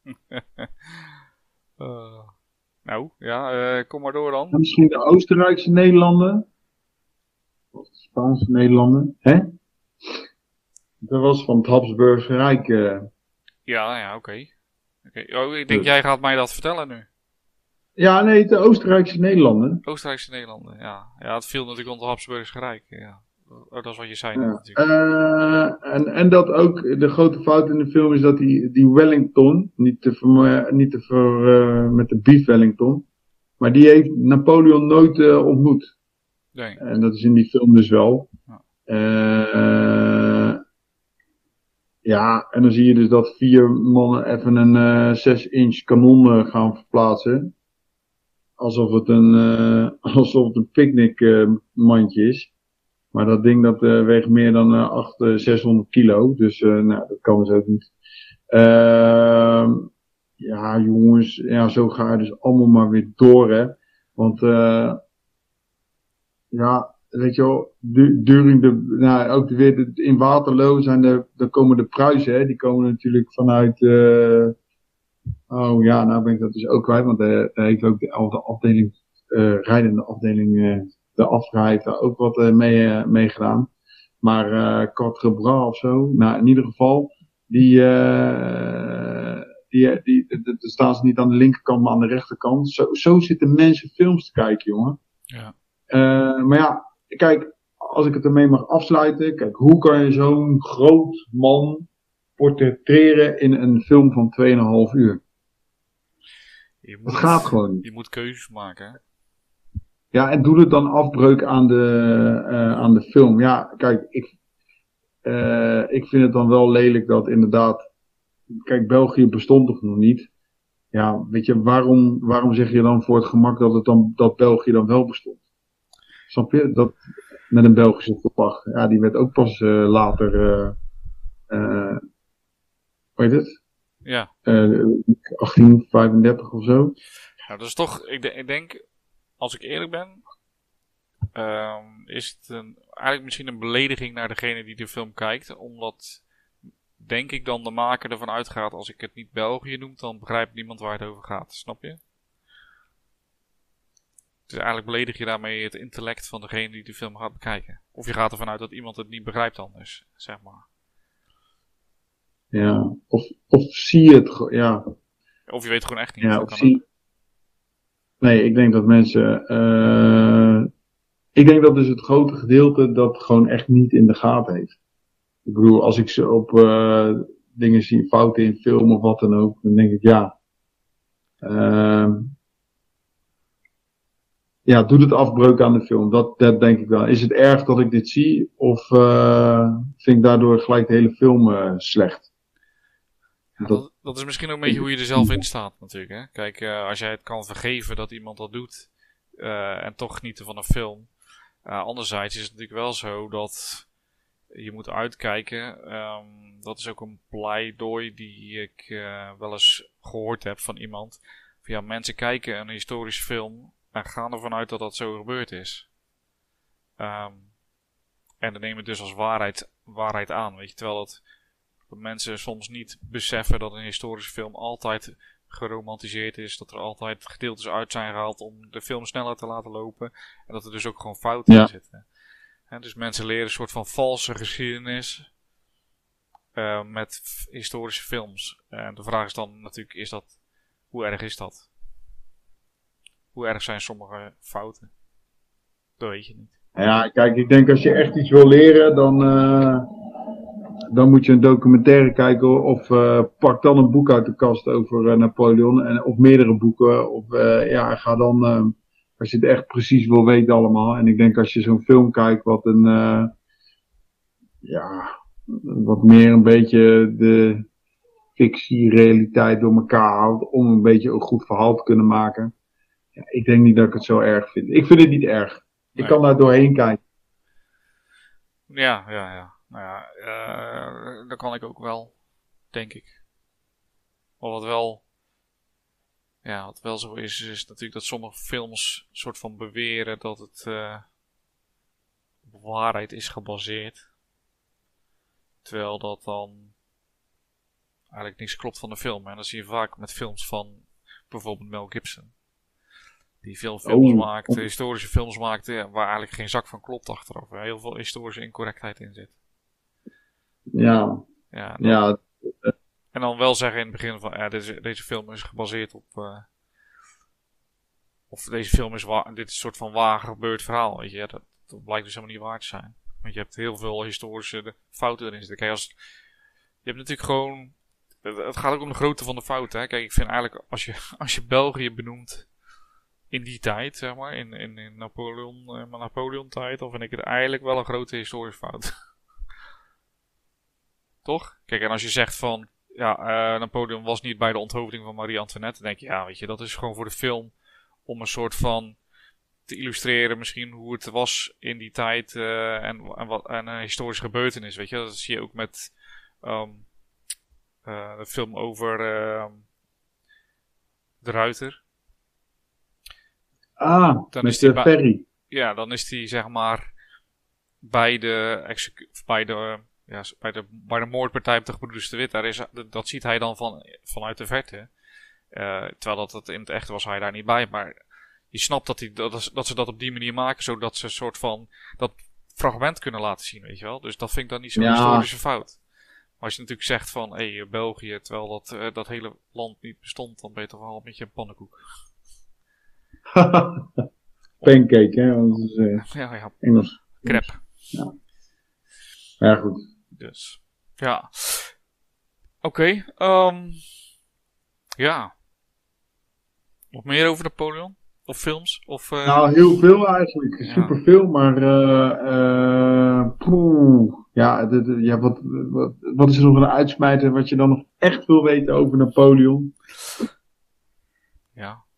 uh, nou, ja, uh, kom maar door dan. En misschien de Oostenrijkse Nederlanden? Of de Spaanse Nederlanden, hè? Dat was van het Habsburgse Rijk. Uh... Ja, ja, oké. Okay. Okay. Oh, ik denk, dus. Jij gaat mij dat vertellen nu. Ja, nee, de Oostenrijkse Nederlanden. Oostenrijkse Nederlanden, ja. Ja, het viel natuurlijk onder het Habsburgse Rijk, ja. Oh, dat is wat je zei. Ja. Natuurlijk. Uh, en, en dat ook, de grote fout in de film is dat die, die Wellington, niet te, ver, niet te ver, uh, met de Beef Wellington, maar die heeft Napoleon nooit uh, ontmoet. Nee. En dat is in die film dus wel. Ja. Uh, ja, en dan zie je dus dat vier mannen even een uh, zes inch kanon uh, gaan verplaatsen. Alsof het een, uh, alsof het een picknick uh, mandje is. Maar dat ding dat uh, weegt meer dan uh, acht, uh, zeshonderd kilo. Dus uh, nou, dat kan dus ook niet. Uh, ja, jongens. Ja, zo ga je dus allemaal maar weer door, hè. Want, uh, ja, weet je wel, during de, nou, ook de, weer de, in Waterloo zijn de, dan komen de Pruisen, hè. Die komen natuurlijk vanuit, uh, oh ja, nou ben ik dat dus ook kwijt. Want uh, daar heeft ook de, de afdeling, uh, rijdende afdeling, uh, de afra heeft daar ook wat uh, mee, uh, mee gedaan. Maar uh, Quatre Bras of zo, nou in ieder geval, die, uh, die, die, die, die staan ze niet aan de linkerkant, maar aan de rechterkant. Zo, zo zitten mensen films te kijken, jongen. Ja. Uh, maar ja, kijk, als ik het ermee mag afsluiten, kijk, hoe kan je zo'n groot man portretteren in een film van twee en een half uur? Je moet, dat gaat gewoon niet. Je moet keuzes maken, hè? Ja, en doe het dan afbreuk aan de, uh, aan de film. Ja, kijk, ik, uh, ik vind het dan wel lelijk dat inderdaad... Kijk, België bestond toch nog niet? Ja, weet je, waarom, waarom zeg je dan voor het gemak dat, het dan, dat België dan wel bestond? Snap je? Dat met een Belgische vlag. Ja, die werd ook pas uh, later... Uh, uh, hoe heet het? Ja. Uh, achttien vijfendertig of zo. Ja, dat is toch... Ik, de, ik denk, als ik eerlijk ben... Um, is het een, eigenlijk misschien een belediging naar degene die de film kijkt. Omdat, denk ik, dan de maker ervan uitgaat... Als ik het niet België noem, dan begrijpt niemand waar het over gaat. Snap je? Dus eigenlijk beledig je daarmee het intellect van degene die de film gaat bekijken. Of je gaat ervan uit dat iemand het niet begrijpt anders, zeg maar. Ja, of, of zie je het, ja. Of je weet gewoon echt niet. Ja, of zie... Nee, ik denk dat mensen... Uh... Ik denk dat dus het grote gedeelte dat gewoon echt niet in de gaten heeft. Ik bedoel, als ik ze op uh, dingen zie, fouten in film of wat dan ook, dan denk ik ja. Uh, ja, doet het afbreuk aan de film. Dat, dat denk ik wel. Is het erg dat ik dit zie? Of uh, vind ik daardoor gelijk de hele film uh, slecht? Ja, dat, dat is misschien ook een beetje hoe je er zelf in staat natuurlijk. Hè? Kijk, uh, als jij het kan vergeven dat iemand dat doet uh, en toch genieten van een film. Uh, anderzijds is het natuurlijk wel zo dat je moet uitkijken. Um, dat is ook een pleidooi die ik uh, wel eens gehoord heb van iemand. Van, ja, mensen kijken een historische film en gaan ervan uit dat dat zo gebeurd is. Um, en dan nemen het dus als waarheid, waarheid aan. Weet je, terwijl dat, dat mensen soms niet beseffen dat een historische film altijd geromantiseerd is. Dat er altijd gedeeltes uit zijn gehaald om de film sneller te laten lopen. En dat er dus ook gewoon fouten ja. in zitten. En dus mensen leren een soort van valse geschiedenis uh, met f- historische films. En de vraag is dan natuurlijk, is dat, hoe erg is dat? Hoe erg zijn sommige fouten? Dat weet je niet. Ja, kijk, ik denk als je echt iets wil leren, dan... Uh... Dan moet je een documentaire kijken of uh, pak dan een boek uit de kast over uh, Napoleon. En, of meerdere boeken. Of uh, ja, ga dan, uh, als je het echt precies wil weten allemaal. En ik denk als je zo'n film kijkt wat een, uh, ja, wat meer een beetje de fictie-realiteit door elkaar houdt. Om een beetje een goed verhaal te kunnen maken. Ja, ik denk niet dat ik het zo erg vind. Ik vind het niet erg. Ik nee. kan daar doorheen kijken. Ja, ja, ja. Nou ja, uh, dat kan ik ook wel, denk ik. Maar wat wel, ja, wat wel zo is, is natuurlijk dat sommige films soort van beweren dat het uh, op waarheid is gebaseerd. Terwijl dat dan eigenlijk niks klopt van de film. En dat zie je vaak met films van bijvoorbeeld Mel Gibson. Die veel films oh. maakt, historische films maakt, ja, waar eigenlijk geen zak van klopt achteraf. Waar heel veel historische incorrectheid in zit. Ja. Ja, dan, ja. En dan wel zeggen in het begin van, ja, deze, deze film is gebaseerd op, uh, of deze film is waar, dit is een soort van waar gebeurd verhaal, weet je. Ja, dat, dat blijkt dus helemaal niet waar te zijn. Want je hebt heel veel historische fouten erin zitten. Kijk, als, je hebt natuurlijk gewoon, het, het gaat ook om de grootte van de fouten, hè. Kijk, ik vind eigenlijk, als je, als je België benoemt in die tijd, zeg maar, in, in, in Napoleon, uh, Napoleon tijd, dan vind ik het eigenlijk wel een grote historische fout. Toch? Kijk, en als je zegt van, ja, uh, Napoleon was niet bij de onthoofding van Marie-Antoinette, dan denk je, ja, weet je, dat is gewoon voor de film om een soort van te illustreren misschien hoe het was in die tijd uh, en, en, wat, en een historische gebeurtenis, weet je. Dat zie je ook met um, uh, de film over uh, de Ruiter. Ah, dan met is de ferry. Ja, dan is die zeg maar bij de execu- bij de uh, Ja, bij de, bij de moordpartij op de gebroeders de Wit, daar is, dat ziet hij dan van, vanuit de verte. Uh, terwijl dat het in het echt was hij daar niet bij. Maar je snapt dat, die, dat, dat ze dat op die manier maken, zodat ze een soort van dat fragment kunnen laten zien, weet je wel. Dus dat vind ik dan niet zo'n ja. historische fout. Maar als je natuurlijk zegt van, hé, hey, België, terwijl dat, uh, dat hele land niet bestond, dan ben je toch wel een beetje een pannenkoek. Pancake, hè? Dat is uh, ja, ja. Engels. Crepe. Ja. Ja, goed. Dus, ja. Oké, okay, um, ja. Nog meer over Napoleon? Of films? Of, uh... Nou, heel veel eigenlijk. Ja. Superveel, maar uh, uh, poeh, ja, de, de, ja wat, wat, wat is er nog een uitsmijter wat je dan nog echt wil weten over Napoleon? Ja.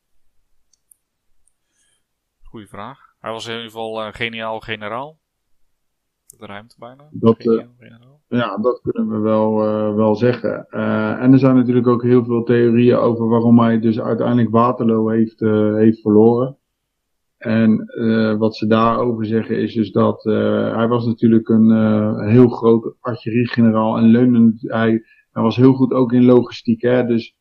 Goeie vraag. Hij was in ieder geval een uh, geniaal generaal. De ruimte bijna. Dat, uh, ja, dat kunnen we wel, uh, wel zeggen. Uh, en er zijn natuurlijk ook heel veel theorieën over waarom hij dus uiteindelijk Waterloo heeft, uh, heeft verloren. En uh, wat ze daarover zeggen is dus dat uh, hij was natuurlijk een uh, heel groot artilleriegeneraal en leunde, hij, hij was heel goed ook in logistiek, hè, dus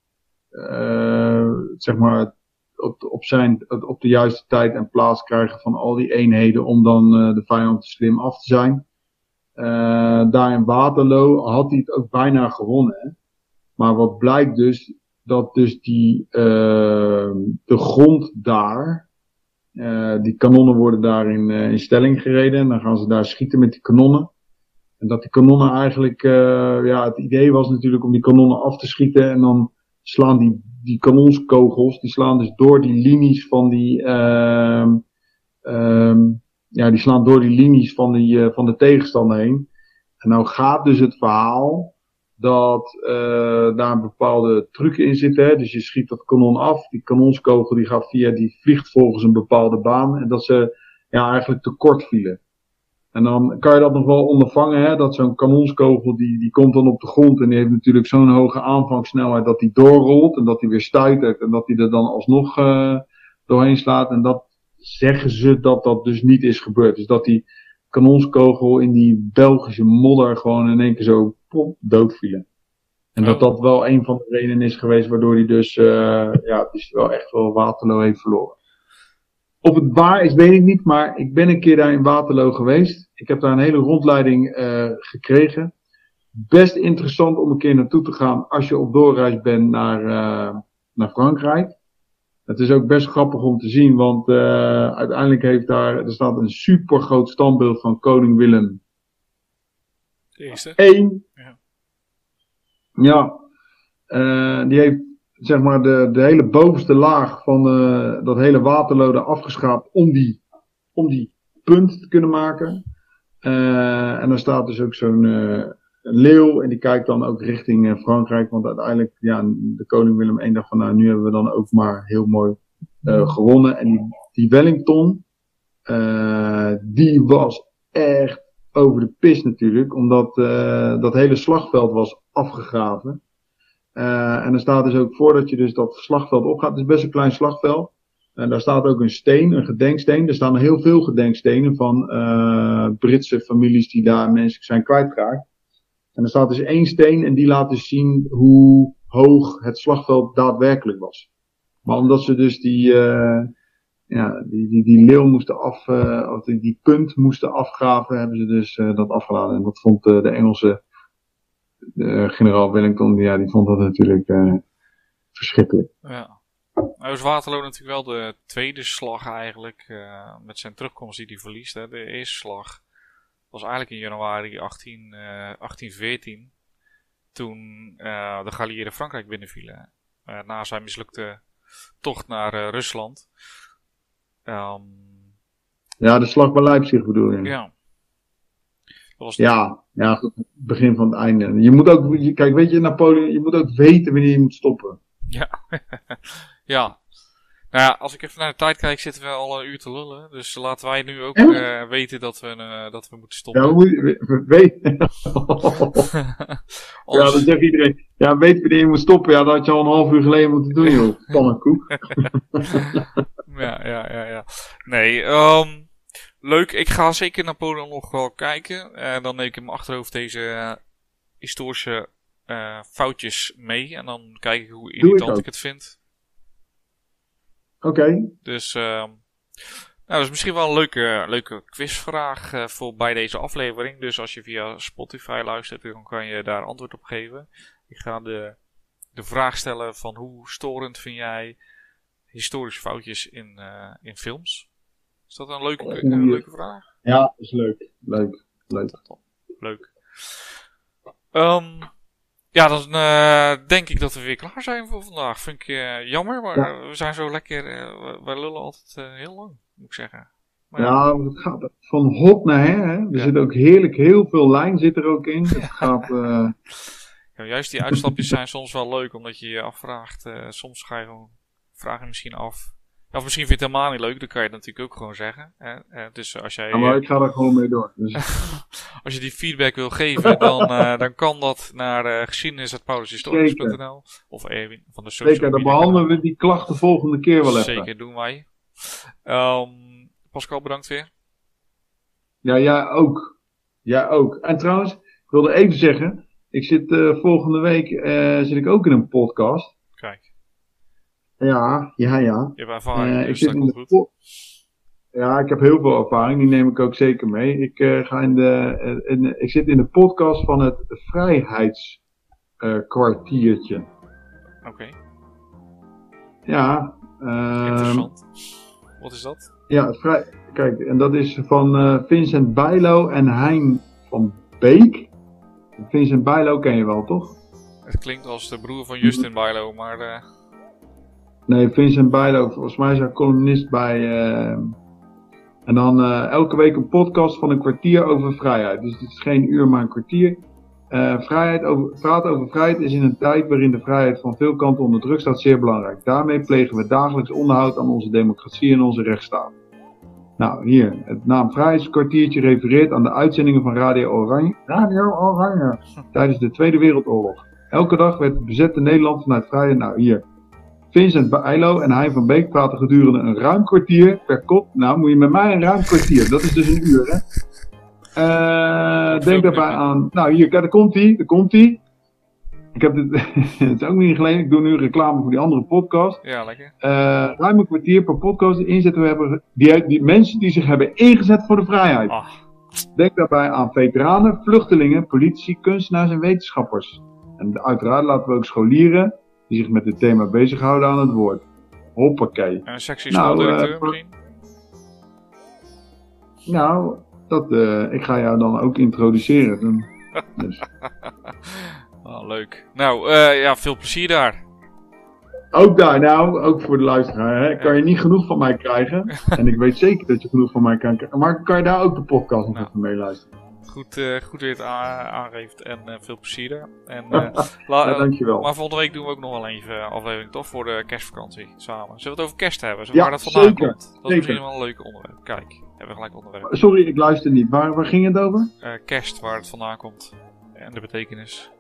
uh, zeg maar op, op, zijn, op de juiste tijd en plaats krijgen van al die eenheden om dan uh, de vijand te slim af te zijn. Uh, daar in Waterloo had hij het ook bijna gewonnen, hè. Maar wat blijkt dus, dat dus die uh, de grond daar, Uh, die kanonnen worden daar in, uh, in stelling gereden en dan gaan ze daar schieten met die kanonnen. En dat die kanonnen eigenlijk, uh, ja, het idee was natuurlijk om die kanonnen af te schieten en dan slaan die, die kanonskogels, die slaan dus door die linies van die, uh, um, ja, die slaan door die linies van, die, uh, van de tegenstander heen. En nou gaat dus het verhaal dat uh, daar een bepaalde truc in zit, hè. Dus je schiet dat kanon af, die kanonskogel die gaat via, die vliegt volgens een bepaalde baan en dat ze ja eigenlijk tekort vielen. En dan kan je dat nog wel ondervangen, hè, dat zo'n kanonskogel die, die komt dan op de grond en die heeft natuurlijk zo'n hoge aanvangssnelheid dat die doorrolt en dat die weer stuitert en dat die er dan alsnog uh, doorheen slaat. En dat zeggen ze dat dat dus niet is gebeurd. Dus dat die kanonskogel in die Belgische modder gewoon in één keer zo plop, doodvielen. En dat dat wel een van de redenen is geweest waardoor hij dus, uh, ja, dus wel echt wel Waterloo heeft verloren. Of het waar is, weet ik niet, maar ik ben een keer daar in Waterloo geweest. Ik heb daar een hele rondleiding uh, gekregen. Best interessant om een keer naartoe te gaan als je op doorreis bent naar, uh, naar Frankrijk. Het is ook best grappig om te zien, want uh, uiteindelijk heeft daar, er staat een super groot standbeeld van koning Willem. De eerste? Eén. Ja. Ja, uh, die heeft zeg maar de, de hele bovenste laag van uh, dat hele Waterloo er afgeschraapt om die, om die punt te kunnen maken. Uh, en daar staat dus ook zo'n uh, leeuw en die kijkt dan ook richting uh, Frankrijk, want uiteindelijk, ja, de koning Willem één dacht van, nou, nu hebben we dan ook maar heel mooi uh, gewonnen. En die, die Wellington, uh, die was echt over de pis natuurlijk, omdat uh, dat hele slagveld was afgegraven. Uh, en er staat dus ook voordat je dus dat slagveld opgaat, het is best een klein slagveld. En daar staat ook een steen, een gedenksteen. Er staan heel veel gedenkstenen van uh, Britse families die daar mensen zijn kwijtgeraakt. En er staat dus één steen en die laat dus zien hoe hoog het slagveld daadwerkelijk was. Maar omdat ze dus die, uh, ja, die, die, die leeuw moesten af, uh, of die, die punt moesten afgraven, hebben ze dus uh, dat afgeladen. En dat vond uh, de Engelse uh, generaal Wellington, ja, die vond dat natuurlijk uh, verschrikkelijk. Ja. Nou is Waterloo natuurlijk wel de tweede slag eigenlijk, uh, met zijn terugkomst die hij verliest. Hè. De eerste slag was eigenlijk in januari achttien, uh, achttien veertien, toen uh, de geallieerden Frankrijk binnenvielen. Uh, na zijn mislukte tocht naar uh, Rusland. Um, ja, de slag bij Leipzig bedoel je? Ja. Dat was ja, ja, goed, begin van het einde. Je moet ook, je, kijk, weet je, Napoleon, je moet ook weten wanneer je moet stoppen. Ja. Ja. Nou ja, als ik even naar de tijd kijk, zitten we al een uur te lullen. Dus laten wij nu ook uh, weten dat we, uh, dat we moeten stoppen. Ja, we moeten we, weten. Ja, dan zegt iedereen, ja, weet wanneer je moet stoppen. Ja, dat had je al een half uur geleden moeten doen, joh. Pannenkoek. Ja, ja, ja, ja. Nee, um, leuk. Ik ga zeker Napoleon nog wel kijken. En uh, dan neem ik in mijn achterhoofd deze uh, historische uh, foutjes mee. En dan kijk ik hoe irritant ik, ik het vind. Oké. Okay. Dus, uh, nou, dat is misschien wel een leuke, leuke quizvraag uh, voor bij deze aflevering. Dus als je via Spotify luistert, dan kan je daar antwoord op geven. Ik ga de, de vraag stellen van hoe storend vind jij historische foutjes in, uh, in films? Is dat een leuke, een, een leuke vraag? Ja, dat is leuk. Leuk. Leuk. Leuk. Um, Ja, dan uh, denk ik dat we weer klaar zijn voor vandaag. Vind ik uh, jammer, maar Ja. we zijn zo lekker. Uh, wij lullen altijd uh, heel lang, moet ik zeggen. Maar ja, het gaat van hot naar her. Hè? Er ja. zit ook heerlijk, heel veel lijn zit er ook in. Het gaat... Uh... Ja, juist die uitstapjes zijn soms wel leuk, omdat je je afvraagt. Uh, soms ga je gewoon, vraag je misschien af. Ja, of misschien vind je het helemaal niet leuk, dan kan je het natuurlijk ook gewoon zeggen. Hè? Uh, dus als jij, ja, maar ik ga er gewoon mee door. Dus... als je die feedback wil geven, dan, uh, dan kan dat naar uh, geschiedenis apenstaartje paulushistorisch punt n l of Erwin van de social Zeker, dan media behandelen kanaal. we die klachten volgende keer wel even. Zeker, doen wij. Um, Pascal, bedankt weer. Ja, jij ook. Jij ook. En trouwens, ik wilde even zeggen, ik zit uh, volgende week uh, zit ik ook in een podcast. Kijk. Ja, ja, ja. Je hebt ervaring, uh, dus ik zit dat in komt de goed. po- ja, ik heb heel veel ervaring, die neem ik ook zeker mee. Ik, uh, ga in de, uh, in, ik zit in de podcast van het Vrijheidskwartiertje. Uh, Oké. Okay. Ja. Uh, Interessant. Wat is dat? Ja, het vrij... Kijk, en dat is van uh, Vincent Bijlo en Hein van Beek. Vincent Bijlo ken je wel, toch? Het klinkt als de broer van Justin Bijlo, maar... Uh... Nee, Vincent Bijlo, volgens mij is hij columnist bij... Uh... En dan uh, elke week een podcast van een kwartier over vrijheid. Dus het is geen uur, maar een kwartier. Uh, vrijheid over, praten over vrijheid is in een tijd waarin de vrijheid van veel kanten onder druk staat zeer belangrijk. Daarmee plegen we dagelijks onderhoud aan onze democratie en onze rechtsstaat. Nou, hier, het naam Vrijheidskwartiertje refereert aan de uitzendingen van Radio Oranje, Radio Oranje tijdens de Tweede Wereldoorlog. Elke dag werd het bezette Nederland vanuit vrijheid. Nou, hier. Vincent Bijlo en Hein van Beek praten gedurende een ruim kwartier per kop. Nou, moet je met mij een ruim kwartier, dat is dus een uur, hè. Uh, denk daarbij aan, nou hier, kijk, daar komt ie, daar komt ie. Ik heb dit, het is ook niet geleden, ik doe nu reclame voor die andere podcast. Ja, lekker. Uh, ruim een kwartier per podcast die inzetten we hebben, die, die mensen die zich hebben ingezet voor de vrijheid. Ah. Denk daarbij aan veteranen, vluchtelingen, politici, kunstenaars en wetenschappers. En uiteraard laten we ook scholieren die zich met dit thema bezighouden aan het woord. Hoppakee. En een sexy nou, schooldirecteur uh, misschien? Nou, dat, uh, ik ga jou dan ook introduceren. Dus. Oh, leuk. Nou, uh, ja, veel plezier daar. Ook daar, nou, ook voor de luisteraar, hè, kan je niet genoeg van mij krijgen. En ik weet zeker dat je genoeg van mij kan krijgen. Maar kan je daar ook de podcast nog nou, even mee luisteren? Goed, uh, goed dat je het aangeeft en uh, veel plezier daar. En, uh, la- ja, dankjewel. Maar volgende week doen we ook nog wel even aflevering, toch? Voor de kerstvakantie samen. Zullen we het over kerst hebben? Zo, ja, waar dat vandaan zeker, komt? Dat zeker. is misschien wel een leuk onderwerp. Kijk, hebben we gelijk onderwerp. Sorry, ik luister niet. Waar, waar ging het over? Uh, kerst, waar het vandaan komt. En de betekenis.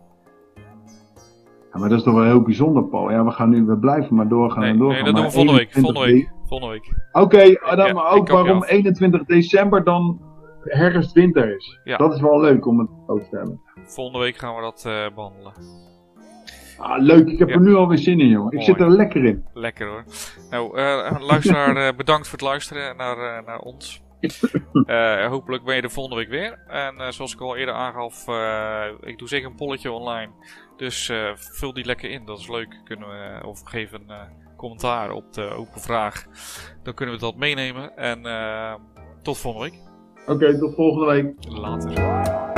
Ja, maar dat is toch wel heel bijzonder, Paul. Ja, we gaan nu, we blijven maar doorgaan nee, en doorgaan. Nee, dat doen we volgende week. Volgende week. Volgende week. Oké, okay, dan ja, maar ook waarom eenentwintig december dan herfst-winter is. Ja. Dat is wel leuk om het over te hebben. Volgende week gaan we dat uh, behandelen. Ah, leuk. Ik heb ja. er nu alweer zin in, jongen. Ik Mooi. zit er lekker in. Lekker hoor. Nou, uh, luisteraar, uh, bedankt voor het luisteren naar, uh, naar ons. Uh, hopelijk ben je er volgende week weer. En uh, zoals ik al eerder aangaf, uh, ik doe zeker een polletje online. Dus uh, vul die lekker in, dat is leuk. Kunnen we, of geef een uh, commentaar op de open vraag. Dan kunnen we dat meenemen. En uh, tot volgende week. Oké, okay, tot volgende week. Later.